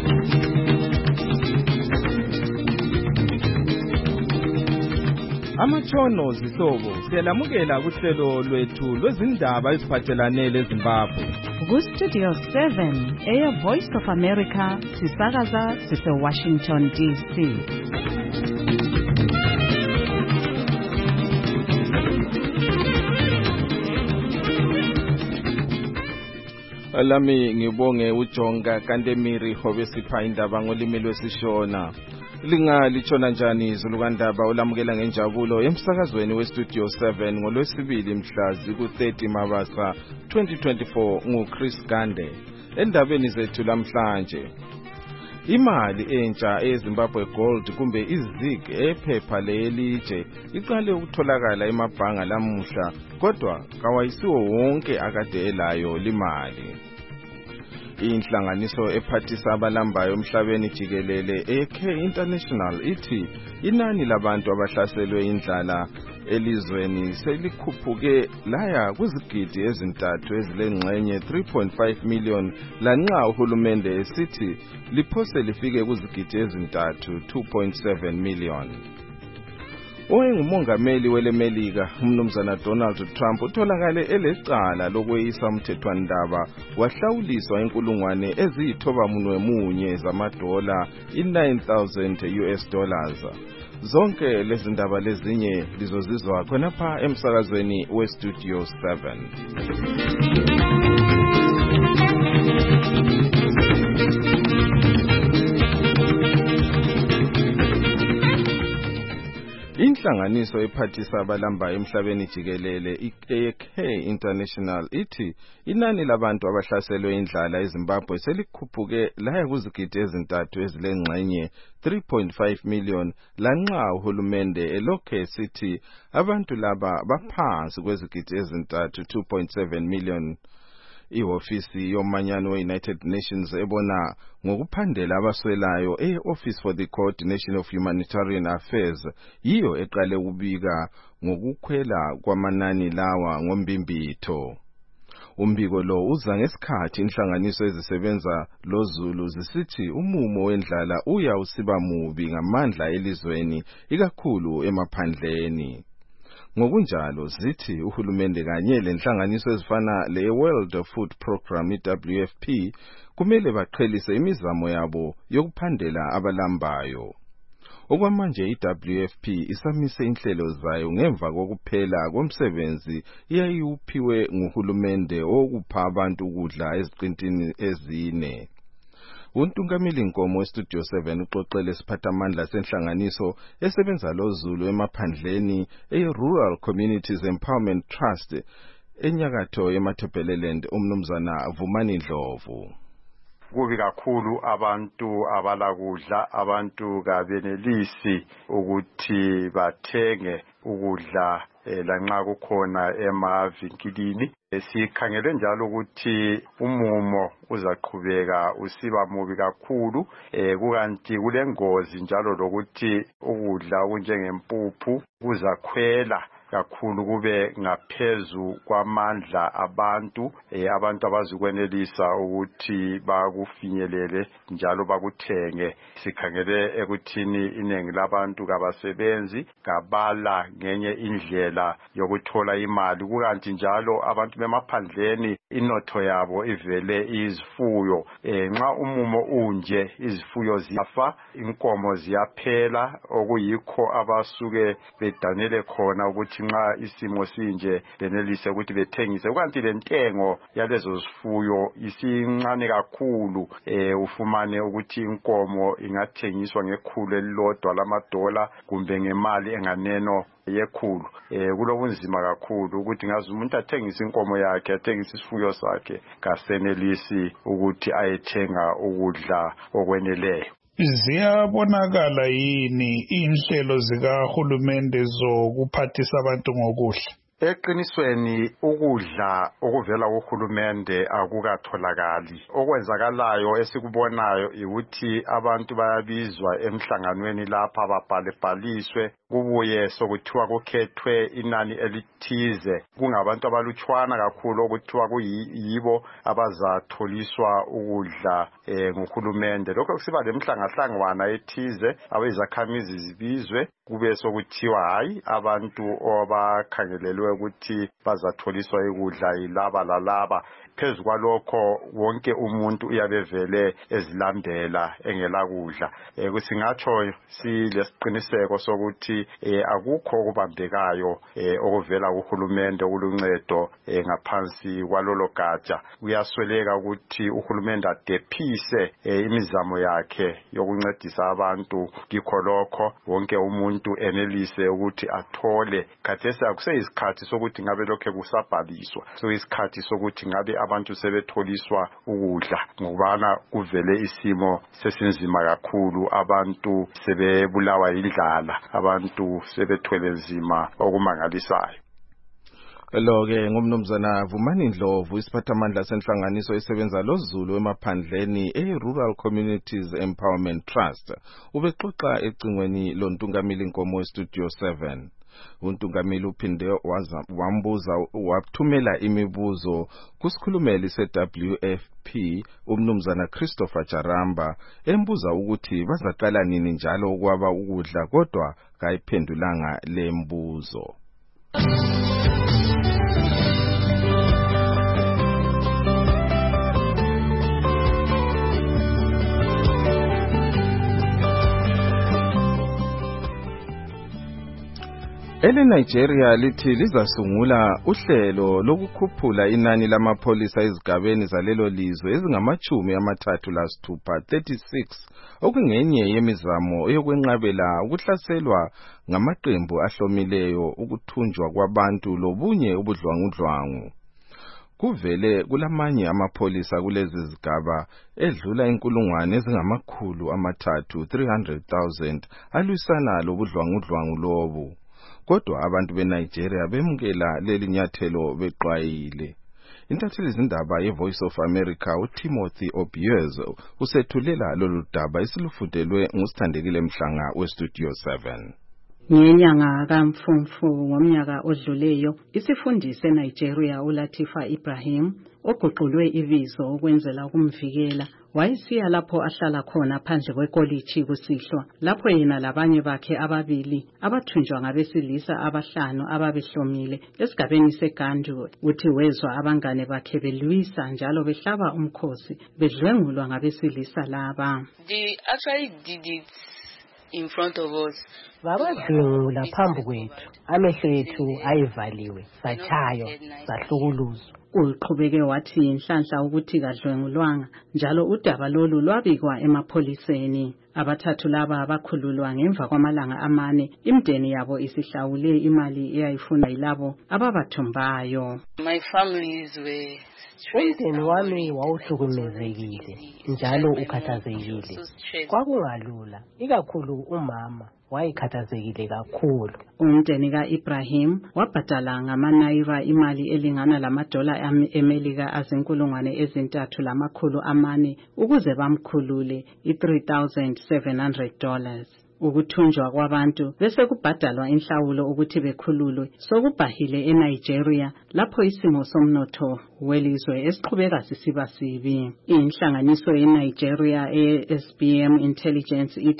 Amatshono zihlobo siyalamukela kuhlelo lwethu lwezindaba eziphathelane leZimbabwe. Ku Studio seven eya Voice of America sisakaza sise Washington D C. Lami ngibonge uJonga Kandemiri hobesipha indaba ngolimi lwesishona. Lingalithona njani izulu kandaba olamukela ngenjabulo emsakazweni weStudio seven ngolwesibili mhla ziku thirty Mabasa twenty twenty-four nguChris Gande. Endabeni zethu lamhlanje, imali entsha eZimbabwe Gold kumbe iZig ephepha lelitshe iqale ukutholakala emabhanga lamuhla, kodwa kawayisiwo wonke akade elayo limali. Inhlanganiso ephathisa abalambayo emhlabeni jikelele A K International ithi inani labantu abahlaselwe indlala elizweni selikhuphuke laya kuzigidi ezintathu ezilengxenye three point five million, lanxa uhulumende esithi liphose lifike kuzigidi ezintathu two point seven million. Owengumongameli welemelika umnumzana Donald Trump utholakale elecala lokweyisa umthethwandaba wahlawuliswa inkulungwane eziyithoba munwe munye zamadola i-nine thousand U S dollars. Zonke lezi ndaba lezinye lizozizwa khonapha emsakazweni weStudio seven. Inhlanganiso ephathisa abalambayo emhlabeni jikelele i-A K International ithi inani labantu abahlaselwe indlala eZimbabwe selikhuphuke laya kuzigidi ezintathu ezilengxenye three point five million, lanxa uhulumende elokhe esithi abantu laba baphansi kwezigidi ezintathu two point seven million. Ihofisi yomanyano we-United Nations ebona ngokuphandela abaswelayo e-Office for the Coordination of Humanitarian Affairs yiyo eqale ukubika ngokukhwela kwamanani lawa ngombimbitho. Umbiko lo uza ngesikhathi inhlanganiso ezisebenza loZulu zisithi umumo wendlala uya usiba mubi ngamandla elizweni, ikakhulu emaphandleni. Ngokunjalo zithi uhulumende kanye lenhlanganiso ezifana le-World Food Program i-W F P kumele baqhelise imizamo yabo yokuphandela abalambayo. Okwamanje i-W F P isamise inhlelo zayo ngemva kokuphela komsebenzi eyayiwuphiwe nguhulumende okupha abantu ukudla eziqintini ezine. Untungameli Nkomo weStudio seven uxoxele siphathamandla senhlanganiso esebenza loZulu emaphandleni e-Rural Communities Empowerment Trust enyakatho yeMatabeleland, umnumzana Vumani Ndlovu. Kubi kakhulu abantu abalakudla, abantu kabenelisi ukuthi bathenge ukudla lanxa kukhona emavinkilini. Sikhangele njalo ukuthi umumo uzaqhubeka usiba mubi kakhulu, kukanti kulengozi njalo lokuthi ukudla okunjengempuphu kuzakhwela kakhulu kube ngaphezu kwamandla abantu eh, abantu abazukwenelisa ukuthi bakufinyelele njalo bakuthenge. Sikhangele ekuthini inengi labantu kabasebenzi kabala ngenye indlela yokuthola imali, kukanti njalo abantu bemaphandleni inotho yabo ivele izifuyo. Eh, nxa umumo unje izifuyo ziyafa, inkomo ziyaphela, okuyikho abasuke bedanele khona ukuthi nxa isimo sinje benelise ukuthi bethengise kanti lentengo yalezo zifuyo isincane kakhulu eh ufumane ukuthi inkomo ingathengiswa ngekhulu elilodwa lamadola kumbe ngemali enganeno yekhulu eh kulobunzima kakhulu ukuthi ngazi umuntu athengisa inkomo yakhe athengisa isifuyo sakhe kasenelisi ukuthi ayethenga ukudla okweneleyo. Ziyabonakala yini inhlelo zikahulumende zokuphathisa abantu ngokudla? Eqinisweni ukudla okuvela kuhulumende akukatholakali. Okwenzakalayo esikubonayo ukuthi abantu bayabizwa emhlanganweni lapha babhalebhaliswe kubuye sokuthiwa kukhethwe inani elithize kungabantu abalutshwana kakhulu okuthiwa kuyibo abazatholiswa ukudla eh, nguhulumende. Lokho kusiba lemhlangahlangwana ethize abezakhamizi zibizwe kube sokuthiwa hayi abantu abakhangelelwe ukuthi bazatholiswa ukudla yilaba lalaba. Phezu kwalokho wonke umuntu uyabevele ezilambela engela kudla. Eh kusingatsho silesiqiniseko sokuthi eh akukho okubambekayo eh okuvela kuhulumende kuluncedo eh ngaphansi kwalolo gatsha. Uyasweleka ukuthi uhulumende adephise eh, imizamo yakhe yokuncedisa abantu kikho lokho wonke umuntu enelise ukuthi athole. Khathesi akuseyisikhathi sokuthi ngabe lokho kusabhaliswa. So isikhathi sokuthi ngabe abantu sebetholiswa ukudla ngokubana kuvele isimo sesinzima kakhulu abantu sebebulawa indlala abantu sebethwele nzima okumangalisayo. Lo ke ngumnumzana Vumani Ndlovu isiphathamandla senhlanganiso esebenza loZulu emaphandleni e-Rural Communities Empowerment Trust ubexoxa ecingweni lontungamili Nkomo Studio seven. Untungamili uphinde wambuza wathumela imibuzo kusikhulumeli se-W F P umnumzana Christopher Jaramba embuza ukuthi bazaqala nini njalo ukwaba ukudla kodwa kayiphendulanga lembuzo. Ele Nigeria lithi lizasungula uhlelo lokukhuphula inani lamapholisa ezigabeni zalelo lizwe ezingamachumi amathathu lasithupha thirty-six okungenye yemizamo yokwenqabela ukuhlaselwa ngamaqembu ahlomileyo ukuthunjwa kwabantu lobunye ubudlwangudlwangu. Kuvele kulamanye amapholisa kulezi zigaba edlula inkulungwane ezingamakhulu amathathu three hundred thousand alwisana lobudlwangudlwangu lobu. Kodwa abantu beNigeria bemukela leli nyathelo beqwayile. Intatheli zindaba ye-Voice of America uTimothy Obiez usethulela lolu daba esilufundelwe ngusithandekile Mhlanga weStudio seven. Ngenyanga kaMfumfu ngomnyaka odluleyo isifundise Nigeria uLatifa Ibrahim oguqulwe ivizo ukwenzela ukumvikela wayesiya lapho ahlala khona phandle kwekoliji kusihlwa lapho yena labanye bakhe ababili abathunjwa ngabesilisa abahlanu ababehlomile esigabeni seGandu uthi wezwa abangane bakhe belwisa njalo behlaba umkhosi bedlwengulwa ngabesilisa laba. They actually did it in front of us. Babadlwengula phambi kwethu amehlo ethu ayivaliwe satshaywa sahlukuluzwa. Uqhubeke wathi inhlanhla ukuthi kadlwengulwanga njalo udaba lolu lwabikwa emapholiseni. Abathathu laba abakhululwa ngemva kwamalanga amane imndeni yabo isihlawule imali eyayifuna yilabo ababathumbayo. My families were umndeni wami wawuhlukumezekile njalo ukhathazekile. Kwakungalula ikakhulu umama wayekhathazekile kakhulu. Umndeni kaIbrahim wabhadala ngamaNaira imali elingana lamadola eMelika azinkulungwane ezintathu lamakhulu amane ukuze bamkhulule i-three thousand seven hundred dollars. Ukuthunjwa kwabantu bese kubhadalwa inhlawulo ukuthi bekhululwe sokubhahile eNigeria lapho isimo somnotho welizwe esiqhubeka sisiba sibi. Inhlanganiso yeNigeria e-S B M Intelligence ithi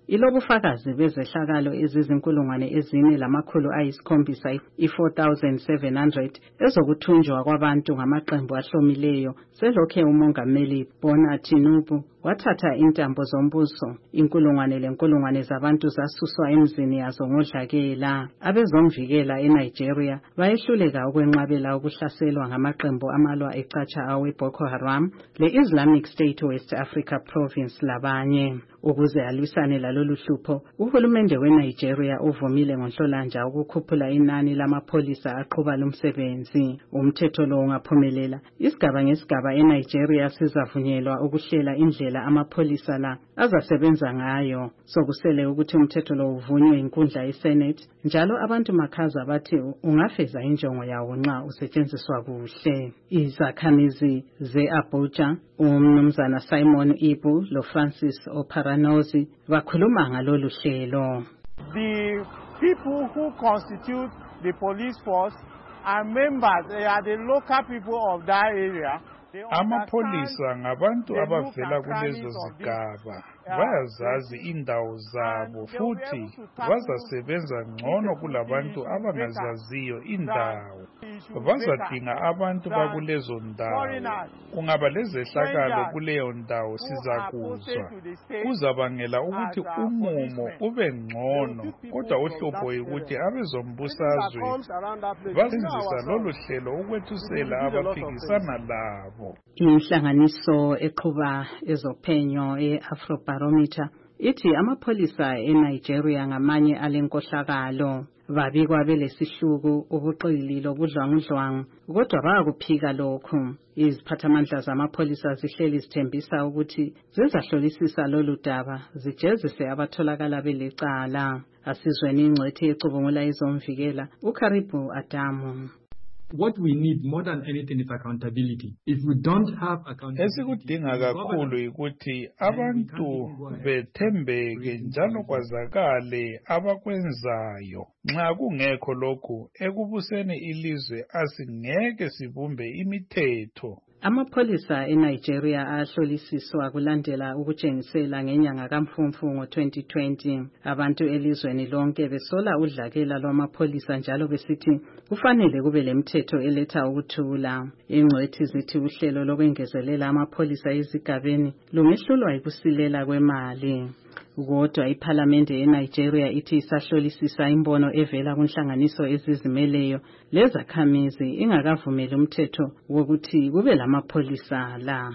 ilobufakazi bezehlakalo ezizinkulungwane ezine lamakhulu ayisikhombisa i-four thousand seven hundred ezokuthunjwa kwabantu ngamaqembu ahlomileyo selokhe umongameli Bola Tinubu wathatha intambo zombuso. Inkulungwane lenkulungwane zabantu zasuswa emzini yazo ngodlakela. Abezomvikela eNigeria bayehluleka ukwenqabela ukuhlaselwa ngamaqembu amalwa ecatsha awe Boko Haram, le-Islamic State West Africa Province labanye. Ukuze alwisane lalolu hlupho, uhulumende weNigeria uvumile ngoNhlolanja ukukhuphula inani lamapholisa aqhuba lumsebenzi. Umthetho lo ungaphumelela, isigaba ngesigaba eNigeria sizavunyelwa ukuhlela indlela amapholisa la azasebenza ngayo. Sokusele ukuthi umthetho lo uvunywe inkundla yeSenate, njalo abantu makhaza bathi ungafeza injongo yawo nxa usetshenziswa kuhle. Izakhamizi ze-Abuja, umnumzana Simon Ibu lo Francis Oparanozi bakhuluma ngalolu hlelo. The people who constitute the police force are members, they are the local people of that area. Amapholisa ngabantu abavela kulezo zigaba, bayazazi indawo zabo futhi bazasebenza ngcono kulabantu abangazaziyo indawo. Bazadinga abantu bakulezo ndawo. Kungaba lezehlakalo kuleyo ndawo sizakuzwa. Kuzabangela ukuthi umumo ube ngcono, kodwa uhlupho ukuthi abezombusazwe basebenzisa lolu hlelo ukwethusela abaphikisana labo. Inhlanganiso eqhuba ezophenyo e-Afrobarometer ithi amapholisa eNigeria ngamanye alenkohlakalo. Babikwa belesihluku, ubuqili lobudlwangudlwangu, kodwa bayakuphika lokhu. Iziphathamandla zamapholisa zihleli zithembisa ukuthi zizahlolisisa lolu daba, zijezise abatholakala belecala. Asizweni ingcwethi ecubungula izomvikela uKharibu Adamu. What we need more than anything is accountability. If we don't have accountability, esikudinga kakhulu ukuthi abantu bethembeke njalo kwazakale abakwenzayo. Nxa kungekho lokhu, ekubuseni ilizwe asingeke sibumbe imithetho. Amapholisa eNigeria ahlolisiswa kulandela ukutshengisela ngenyanga kaMfumfu ngo-twenty twenty. Abantu elizweni lonke besola udlakela lwamapholisa njalo besithi kufanele kube lemthetho eletha ukuthula. Ingcwethi zithi uhlelo lokwengezelela amapholisa ezigabeni lungehlulwa yikusilela kwemali. Kodwa iPhalamende eNigeria ithi isahlolisisa imbono evela kunhlanganiso ezizimeleyo lezakhamizi ingakavumeli umthetho wokuthi kube lamapholisa la.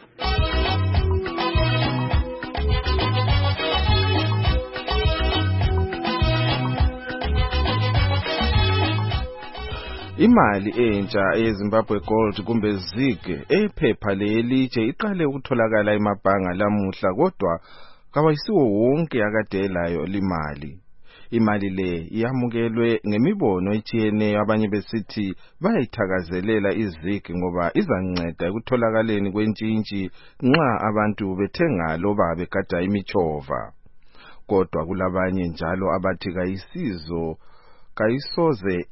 Imali entsha eZimbabwe Gold kumbe ZIG ephepha lelitshe iqale ukutholakala emabhanga lamuhla, kodwa kawayisiwo wonke akadelayo limali. Imali le iyamukelwe ngemibono etshiyeneyo, abanye besithi bayithakazelela iZIG ngoba izanceda ekutholakaleni kwentshintshi nxa abantu bethenga loba begada imichova. Kodwa kulabanye njalo abathi kayisizo kayisoze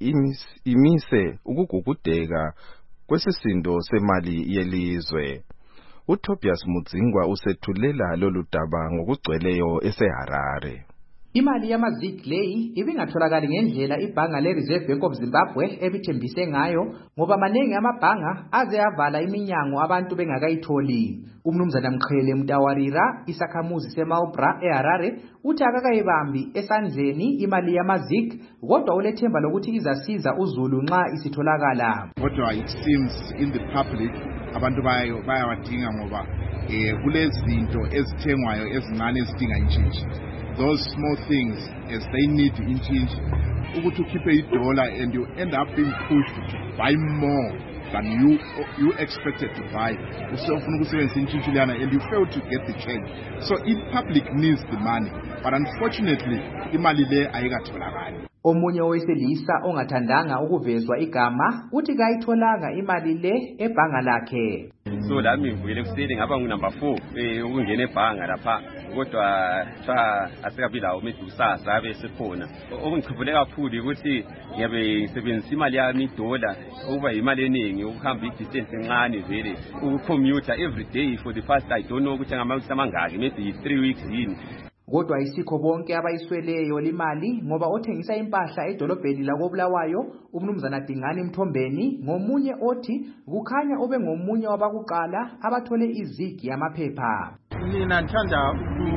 imise ukugugudeka kwesisindo semali yelizwe. uTobias Mudzingwa usethulela lolu daba ngokugcweleyo eseHarare. Imali yamaZIG leyi ibingatholakali ngendlela ibhanga le-Reserve Bank of Zimbabwe ebithembise ngayo ngoba maningi amabhanga aze avala iminyango abantu bengakayitholi. Umnumzana Mqhele Mtawarira, isakhamuzi seMaubra eHarare, uthi akakayibambi esandleni imali yamaZIG, kodwa ulethemba lokuthi izasiza uZulu nxa isitholakala. Kodwa it seems in the public abantu bayo bayawadinga ngoba eh kulezinto ezithengwayo ezincane ezidinga intshintshi. Those small things, as they need in change, ukuthi ukhiphe idollar and you end up being pushed to buy more than you you expected to buy. Usofuna ukusebenzisa intshintshi lana and you fail to get the change. So in public needs the money, but unfortunately imali le ayikatholakali. Omunye owesilisa ongathandanga ukuvezwa igama uthi kayitholanga imali le ebhanga lakhe. So lami ngivuyele ekuseni ngaba ngunumber four eh ukungena ebhanga lapha, kodwa cha asikabilawo medusasa abe sekhona. Okungichubule kakhulu ukuthi ngiyabe ngisebenzisa imali yami dollar ukuba imali eningi ukuhamba i-distance encane vele ukucommute every day for the first I don't know ukuthi ngamawiki amangaki, maybe three weeks yini. Kodwa isikho bonke abayisweleyo limali ngoba othengisa impahla edolobheni lakoBulawayo umnumzana Dingani Mthombeni ngomunye othi kukhanya obe ngomunye wabakuqala abathole izigi yamaphepha. Mina ngithanda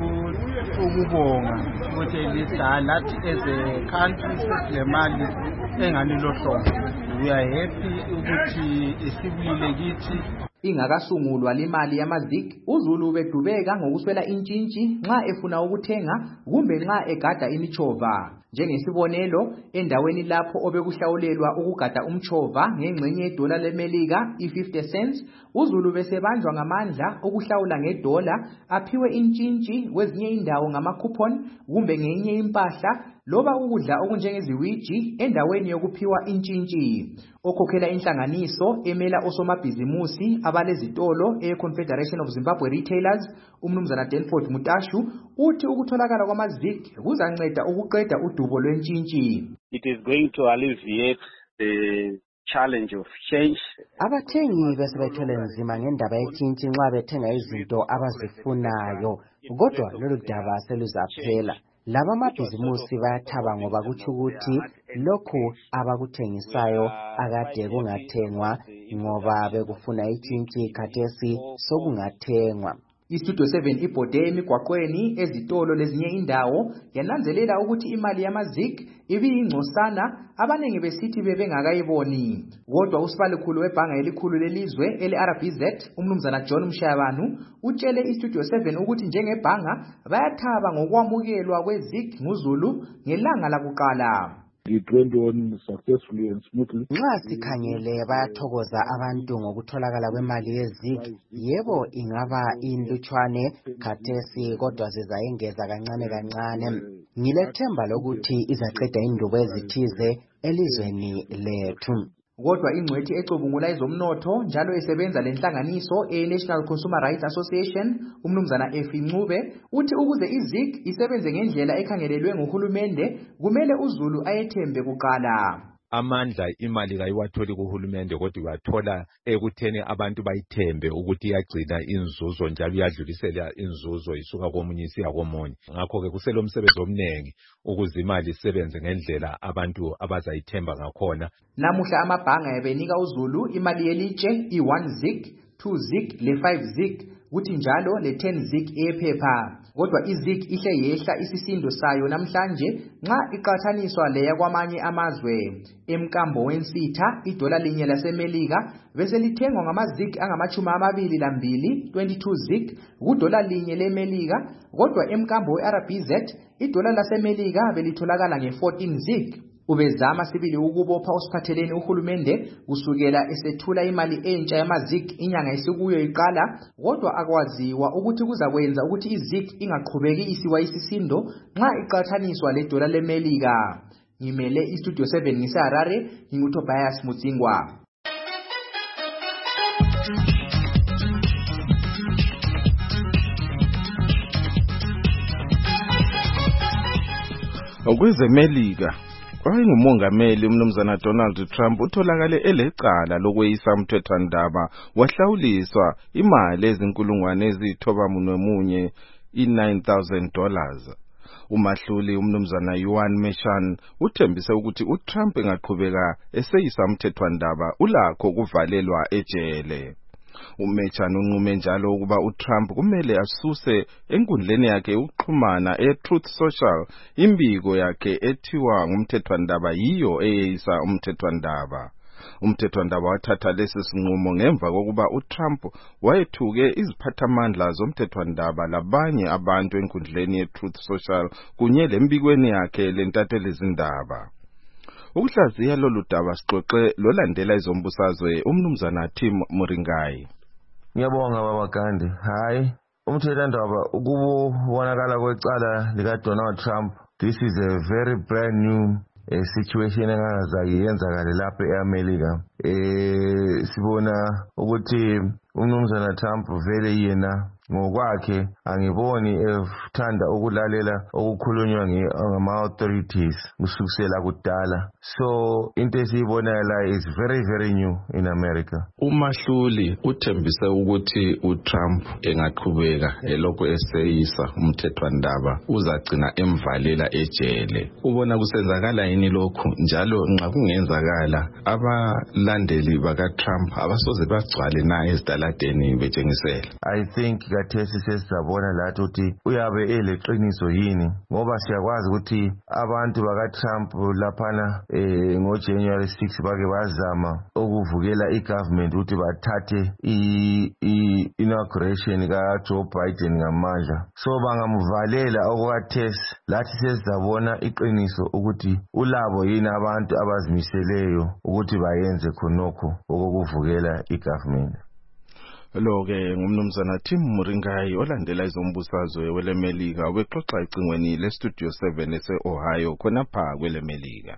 ukubonga ukuthi lidala as a country selemali engalilo hlobo. We are happy ukuthi isibuyile kithi. Ingakasungulwa limali yamazik uZulu bedubeka ngokuswela intshintshi nxa efuna ukuthenga kumbe nxa egada imichova. Njengesibonelo endaweni lapho obekuhlawulelwa ukugada umchova ngengxenye yedola leMelika i-fifty cents uZulu besebanjwa ngamandla ukuhlawula ngedola aphiwe intshintshi kwezinye indawo ngama-coupon kumbe ngenye impahla loba ukudla okunjengeziwiji endaweni yokuphiwa intshintshi. Okhokhela inhlanganiso emela osomabhizimusi abalezitolo e-Confederation of Zimbabwe Retailers umnumzana Danford Mutashu uthi ukutholakala kwamazik kuzanceda ukuqeda udubo lwentshintshi. It is going to alleviate the challenge of change. Abathengi besebethwele nzima ngendaba yetshintshi nxa bethenga izinto abazifunayo kodwa lolu daba seluzaphela. Laba amabhizimusi bayathaba ngoba kutsho ukuthi lokhu abakuthengisayo akade kungathengwa ngoba bekufuna itshintshi khathesi sokungathengwa. Istudio seven ibhode emigwaqweni ezitolo lezinye indawo yananzelela ukuthi imali yamazik ibiyingcosana abanengi besithi bebengakayiboni. Kodwa usibalikhulu webhanga elikhulu lelizwe ele-R B Z umnumzana John Mshayabanu utshele istudio seven ukuthi njengebhanga bayathaba ngokwamukelwa kwezik nguZulu ngelanga lakuqala. It went on successfully and smoothly. Nxa sikhangele bayathokoza abantu ngokutholakala kwemali yezik. Yebo ingaba inlutshwane khathesi kodwa zizayengeza kancane kancane. Ngilethemba lokuthi izaqeda indubo ezithize elizweni lethu. Kodwa ingcwethi ecubungula ezomnotho njalo esebenza lenhlanganiso e-National Consumer Rights Association umnumzana Efi Ncube uthi ukuze izik isebenze ngendlela ekhangelelwe nguhulumende kumele uZulu ayethembe kuqala. Amandla imali kayiwatholi kuhulumende kodwa iwathola ekutheni abantu bayithembe ukuthi iyagcina inzuzo njalo iyadlulisela inzuzo isuka komunye isiya komunye. Ngakho-ke kuselomsebenzi omningi ukuze imali isebenze ngendlela abantu abazayithemba ngakhona. Namuhla amabhanga yabenika uZulu imali yelitshe i-one zik, two zik le-five zik kuthi njalo le-ten zik ephepha. Kodwa izik ihle yehla isisindo sayo namhlanje nxa iqathaniswa leya kwamanye amazwe. Emkambo wensitha idola linye laseMelika bese lithengwa ngamazik angamachumi amabili lambili, twenty-two zik kudola linye leMelika. Kodwa emkambo we-R B Z idola laseMelika belitholakala nge-fourteen zik. Ubezama sibili ukubopha osiphatheleni uhulumende kusukela esethula imali entsha yamazik inyanga isikuyo iqala kodwa akwaziwa ukuthi kuzakwenza ukuthi izik ingaqhubeki isiwa isisindo nxa iqathaniswa ledola leMelika. Ngimele istudio seven ngiseHarare nginguTobias Mutsingwa. Okwezemelika wayengumongameli umnumzana Donald Trump utholakale elecala lokweyisa umthethwandaba wahlawuliswa imali ezinkulungwane ezithoba munye i-nine thousand dollars. Umahluli umnumzana Yuan Meshan uthembise ukuthi uTrump engaqhubeka eseyisa umthethwandaba ulakho kuvalelwa ejele. Umechan unqume njalo ukuba uTrump kumele asuse enkundleni yakhe ukuxhumana eTruth Social imbiko yakhe ethiwa ngumthethwandaba yiyo eyeyisa umthethwandaba. Umthethwandaba wathatha lesi sinqumo ngemva kokuba uTrump wayethuke iziphathamandla zomthethwandaba labanye abantu enkundleni yeTruth Social kunye lembikweni yakhe lentatheli izindaba. Ukuhlaziya lolu daba sixoxe lolandela izombusazwe umnumzana Tim Muringai. Ngiyabonga baba Gandhi. Hayi, umthethwandaba ukubonakala kwecala lika Donald Trump. This is a very brand new a situation engazayenzakala lapha eAmerica. Eh sibona ukuthi umnumzana Trump vele yena ngokwakhe angiboni ethanda ukulalela okukhulunywa ngama-authorities kusukisela kudala. So into esiyibonayo la is very very new in America. uMahluli uthembise ukuthi uTrump engaqhubeka elokhu eseyisa umthethwandaba uzagcina emvalela ejele. Ubona kusenzakala yini lokhu, njalo nxa kungenzakala abalandeli bakaTrump abasoze bagcwale na ezitaladeni betshengisela? I think kathesi sesizabona lathi ukuthi uyabe eleqiniso yini, ngoba siyakwazi ukuthi abantu bakaTrump laphana eh ngoJanuary sixth bake bazama ukuvukela igovernment ukuthi bathathe i-inauguration kaJoe Biden ngamandla. So bangamvalela okwathesi, lathi sesizabona iqiniso ukuthi ulabo yini abantu abazimiseleyo ukuthi bayenze khonokho okuvukela igovernment. Lo-ke ngumnumzana Tim Muringai olandela izombusazwe welemelika wexoxa ecingweni lestudio seven ese-Ohio khonapha kwelemelika.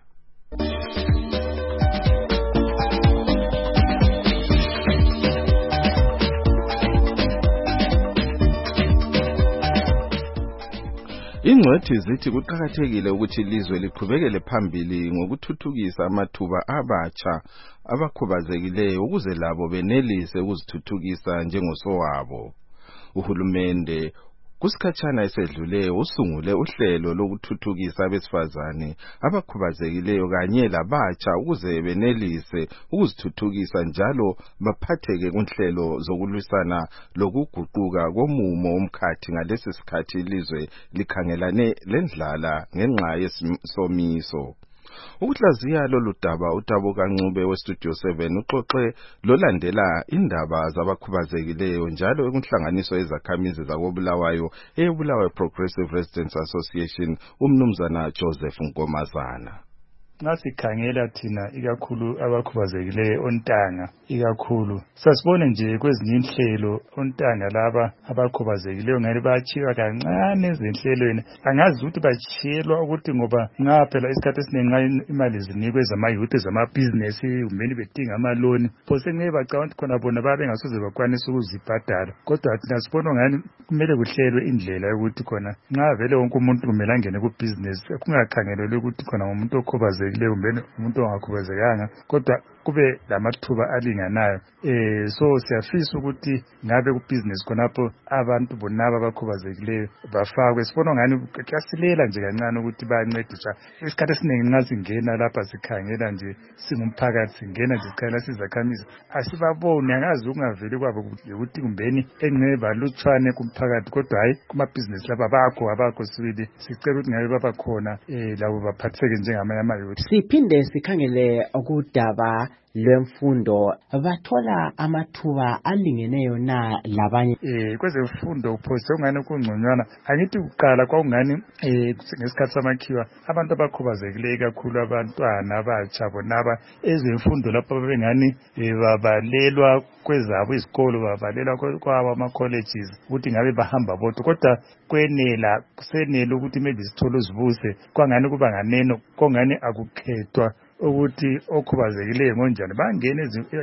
Ingcwethi zithi kuqakathekile ukuthi ilizwe liqhubekele phambili ngokuthuthukisa amathuba abatsha abakhubazekileyo ukuze labo benelise ukuzithuthukisa njengosowabo. Uhulumende kusikhatshana esedluleyo usungule uhlelo lokuthuthukisa abesifazane abakhubazekileyo kanye labatsha ukuze benelise ukuzithuthukisa njalo baphatheke kunhlelo zokulwisana lokuguquka komumo womkhathi ngalesi sikhathi ilizwe likhangelane lendlala ngenxa yesomiso. Ukuhlaziya lolu daba uTabo Kancube westudio seven uxoxe lolandela indaba zabakhubazekileyo njalo ekunhlanganiso ezakhamizi zakobulawayo eBulawayo Progressive Residents Association umnumzana Joseph Nkomazana. Ngasikhangela thina ikakhulu abakhubazekileyo ontanga ikakhulu sasibone nje kwezinye inhlelo ontanga laba abakhubazekileyo ngale bachiwa kancane ezinhlelweni, angazi ukuthi bachiyelwa ukuthi ngoba ngaphela isikhathi esiningi imali zinikwe zama-youth zama-business umeni bedinga amaloni phose ngeke bacabanga ukuthi khona bona babe ngasoze bakwanisa ukuzibhadala, kodwa thina sibona ngani kumele kuhlelwe indlela yokuthi khona nxa vele wonke umuntu kumele angene ku-business kungakhangelelwe ukuthi khona umuntu okhubazekileyo kumbe umuntu ongakhubazekanga kodwa kube lamathuba alinganayo. Eh so siyafisa ukuthi ngabe ku-business khonapho abantu bonaba abakhubazekileyo bafakwe. Sibona ngani kuyasilela nje kancane ukuthi bayancediswa. Isikhathi esiningi nxa singena lapha sikhangela nje singumphakathi singena nje sikhangela sizakhamizi asibaboni, angazi ukungaveli kwabo ukuthi kumbeni engcebe balutshwane kumphakathi kodwa hayi kuma-business lapha bakho abakho sibili sicela ukuthi ngabe babakhona eh labo baphatheke njengamanye amayouth. Siphinde sikhangele ukudaba lwemfundo, bathola amathuba alingeneyo na labanye? Eh kwezemfundo uphose ungani kungconywana. Angithi kuqala kwakungani eh ngesikhathi samakhiwa abantu abakhubazekileyo kakhulu abantwana abatsha bonaba ezemfundo lapho bengani babalelwa kwezabo izikolo, babalelwa kwabo ama-colleges ukuthi ngabe bahamba bodwa, kodwa kwenela kusenela ukuthi maybe sithole uzibuse kwangani kuba nganeno kongani akukhethwa ukuthi okhubazekileyo ngonjani bangene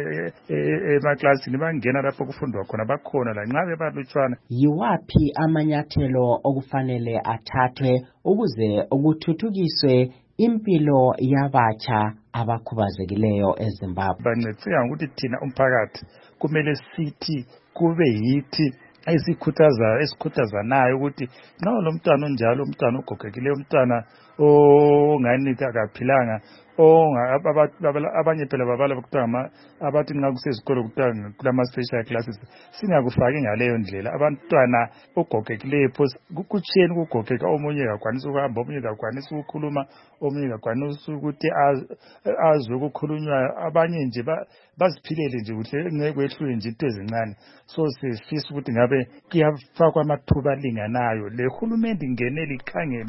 emaklasini bangena lapho kufundwa khona bakhona la nxa balutshwana. Yiwaphi amanyathelo okufanele athathwe ukuze ukuthuthukiswe impilo yabatsha abakhubazekileyo eZimbabwe? Bancediseka ukuthi thina umphakathi kumele sithi kube yithi esikhuthaza esikhuthazanayo ukuthi nxa lo mntwana onjalo umntwana ogogekileyo umntwana ongani akaphilanga abanye phela babala kuthiwa abathi nxa kusezikolo kuthiwa kulama-special classes singakufaki ngaleyo ndlela. Abantwana ogogekileyo phosi kutshiyeni ukugogeka, omunye kakwanisa ukuhamba, omunye kakwanisa ukukhuluma, omunye kakwanisa ukuthi azwe ukukhulunywayo, abanye nje baziphilele nje kuhle ngeke kwehlule nje into ezincane. So sifisa ukuthi ngabe kuyafakwa amathuba alinganayo, le hulumende ingenele ikhangele.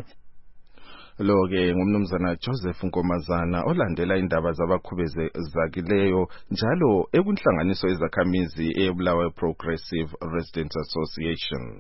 Lo-ke ngumnumzana Joseph Nkomazana olandela indaba zabakhubazekileyo njalo ekunhlanganiso ezakhamizi eBulawayo Progressive Residents Association.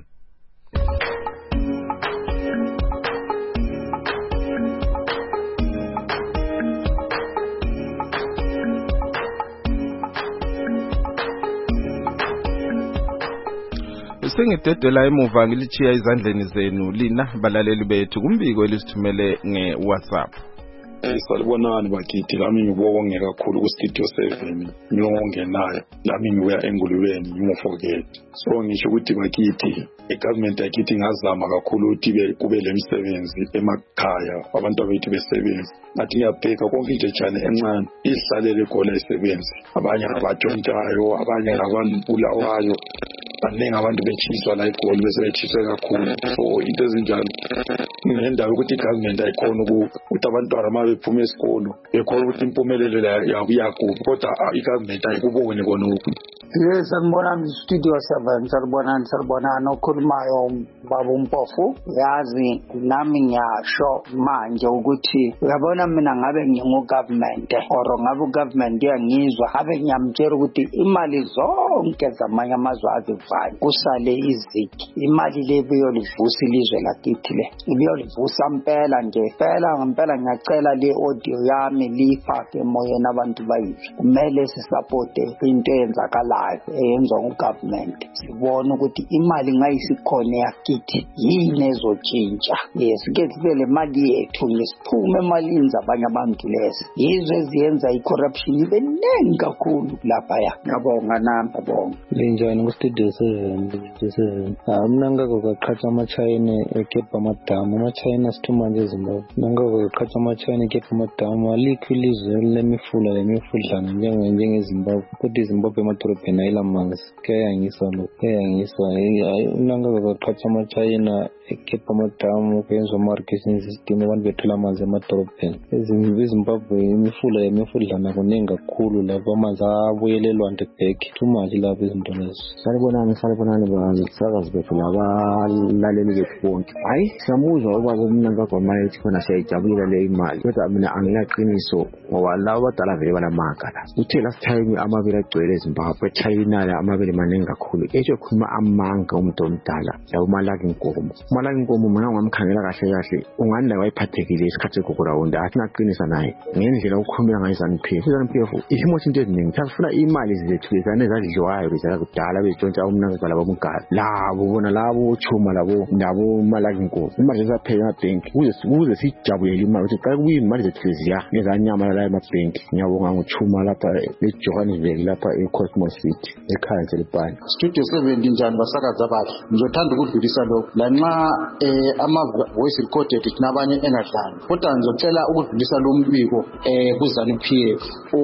sengidedela emuva ngilichiya izandleni zenu lina balaleli bethu kumbiko elisithumele nge-WhatsApp. Salibonani bakithi, lami ngibonge kakhulu ku Studio seven ngiyongenayo, lami ngibuya engulubeni ngimoforget. So ngisho ukuthi bakithi igovernment yakithi ngazama kakhulu ukuthi kube lemisebenzi emakhaya, abantu abethu besebenzi. Ngathi ngiyabheka konke nje jane encane ihlalele khona isebenzi, abanye abatshontshayo, abanye abantulawayo, baningi abantu bechiswa la eGoli bese bechiswe kakhulu. So into ezinjalo ngendawo ukuthi igovernment ayikhona ukuthi abantwana uma bephuma esikolo bekhona ukuthi impumelelo yabo iyakuphi, kodwa igovernment ayikuboni konke. Yes, sanibonani Studio seven, sanibonani sanibonani okhulumayo Baba uMpofu. Yazi nami ngiyasho manje ukuthi uyabona mina ngabe ngingu-government or ngabe ugovernment iyangizwa, ngabe ngiyamtshela ukuthi imali zonke zamanye amazwe azivanye kusale iziki, imali le beyolivusa ilizwe lakithi le ibiyolivusa mpela nje mpela ngempela. Ngiyacela le audio yami lifake emoyeni abantu bayizwe. Kumele sisupport into eyenzakalayo eyenzwa ngugovernment, sibone ukuthi imali ngayisikhona yakithi yini ezotshintsha. Yes, ke le mali yethu ngisiphume emalini zabanye abantu lezi yizo eziyenza i-corruption ibe nengi kakhulu lapha ya. Ngiyabonga nami, ngiyabonga. Linjani ku Studio seven? seven mina ngakaqhatsha ama-China eKepa Madamu, ama-China sithuma nje eZimbabwe. Ngakaqhatsha ama-China eKepa Madamu alikho ilizwe lemifula lemifudlana njengeZimbabwe, kodwa iZimbabwe emadolobheni ayilamazi. Kuyayangisa lokho, kuyayangisa. Ngakaqhatsha ama-China eKepa Madamu kuyenzwa ama-irrigation system, abantu bethola amanzi emadolobheni. eZimbabwe imifula lemifudlana kuningi kakhulu lapho amanzi abuyelelwa back too much lapho izinto lezo. Salibonani salibonani basakazi bethu labalaleli bethu bonke. Hayi siyamuzwa ubaba umnanga kwamaythi khona siyayijabulela le imali, kodwa mina angilaqiniso ngoba labo badala vele banamanga la. Uthe last time amabili agcwele eZimbabwe, China la amabili maningi kakhulu. Ejo khuluma amanga umuntu omdala yawo malaki inkomo. Malaki inkomo mina ngamkhangela kahle kahle unganda wayiphathekile isikhathi kokuraunda asinaqinisa naye ngendlela ukukhuluma ngayiZANU-P F. iZANU-P F ihimothi into eziningi safuna imali zethu lezane zadliwayo lezala kudala bezitshontsha umnanga labo umgadi labo bona labo chuma labo nabo malaki inkomo. Imali zaphela emabhenki kuze kuze sijabulele imali ukuthi xa kuyi imali zethu leziya ngezanyama la emabhenki. Ngiyabonga ngochuma lapha eJohannesburg lapha eCosmos City ekhaya selipani. Studio seven njani basakaza bathi ngizothanda ukudlulisa lokho lanxa eh ama voice recorded nabanye engadlali, kodwa ngizocela ukudlulisa lo mbiko eh kuZANU-P F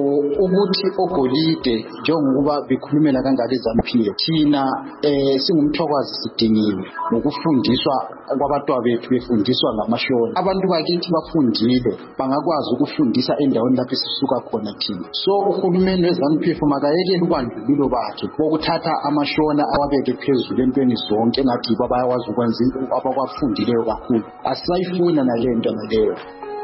ukuthi ogolide njengoba bekhulumela kangaka iZANU-P F thina eh singumthwakazi sidingiwe ngokufundiswa kwabantwana bethu befundiswa ngamashona. Abantu bakithi bafundile bangakwazi ukufundisa endaweni lapho sisuka khona thina. So uhulumeni weZANU-P F makayekele ukwandlululo bakhe bokuthatha amashona awabeke phezulu entweni zonke engathi bayakwazi ukwenza abakwafundileyo kakhulu. Asayifuna nalento naleyo.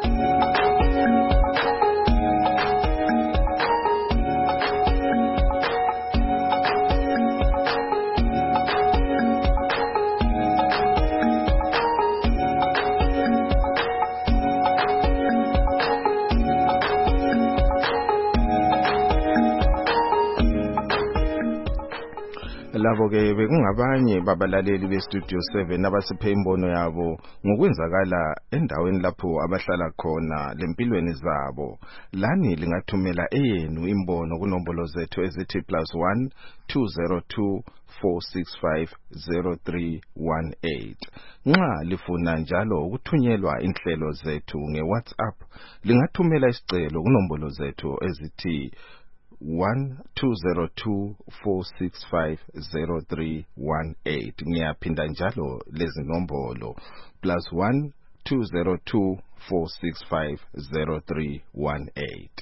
Labo ke bekungabanye babalaleli beStudio seven abasiphe imbono yabo ngokwenzakala endaweni lapho abahlala khona lempilweni zabo. Lani lingathumela eyenu imbono kunombolo zethu ezithi plus one two zero two four six five zero three one eight. Nxa lifuna njalo ukuthunyelwa inhlelo zethu ngeWhatsApp lingathumela isicelo kunombolo zethu ezithi one two zero two four six five zero three one eight. Ngiyaphinda njalo lezi nombolo plus one two zero two four six five zero three one eight.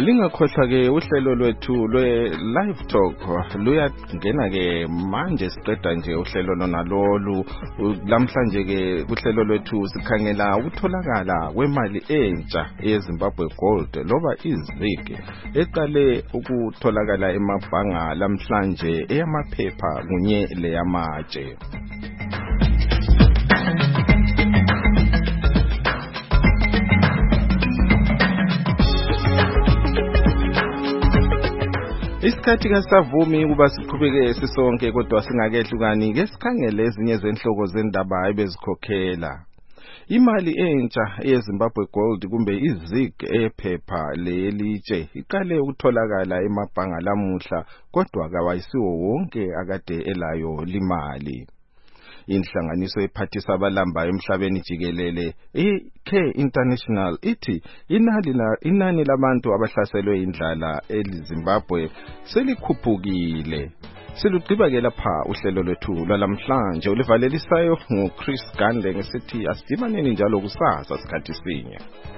lingakhohlwa ke uhlelo lwethu lwe live talk luyangena ke manje siqeda nje uhlelo lona lolu lamhlanje ke uhlelo lwethu sikhangela ukutholakala kwemali entsha yeZimbabwe Gold loba izig eqale ukutholakala emabhanga lamhlanje eyamaphepha kunye leyamatshe. Isikhathi kasavumi kuba siqhubeke sisonke kodwa singakehlukani ke sikhangele ezinye zenhloko zendaba ebezikhokhela. Imali entsha yeZimbabwe Gold kumbe izig ephepha lelitshe iqale ukutholakala emabhanga lamuhla kodwa kawayisiwo wonke akade elayo limali. Inhlanganiso ephathisa abalamba emhlabeni jikelele i-Care International ithi inani la inani labantu abahlaselwe indlala eZimbabwe selikhuphukile. Siluqiba ke lapha uhlelo lwethu lwalamhlanje ulivalelisayo nguChris Gande ngesithi asidibaneni njalo kusasa sikhathi sinye.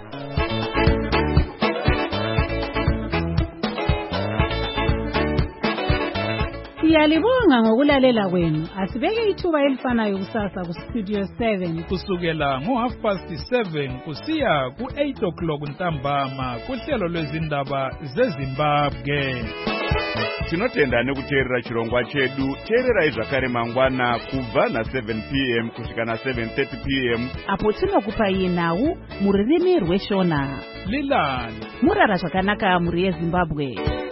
Siyalibonga ngokulalela kwenu. Asibeke ithuba elifanayo kusasa ku Studio seven kusukela ngo half past seven kusiya ku eight o'clock ntambama kuhlelo lwezindaba zeZimbabwe. Tinotenda nekuteerera chirongwa chedu. Teerera izvakare mangwana kubva na seven p m kusvika na seven thirty p m apo tinokupai nhau muririmi rweshona. Lilani murara zvakanaka muri yeZimbabwe.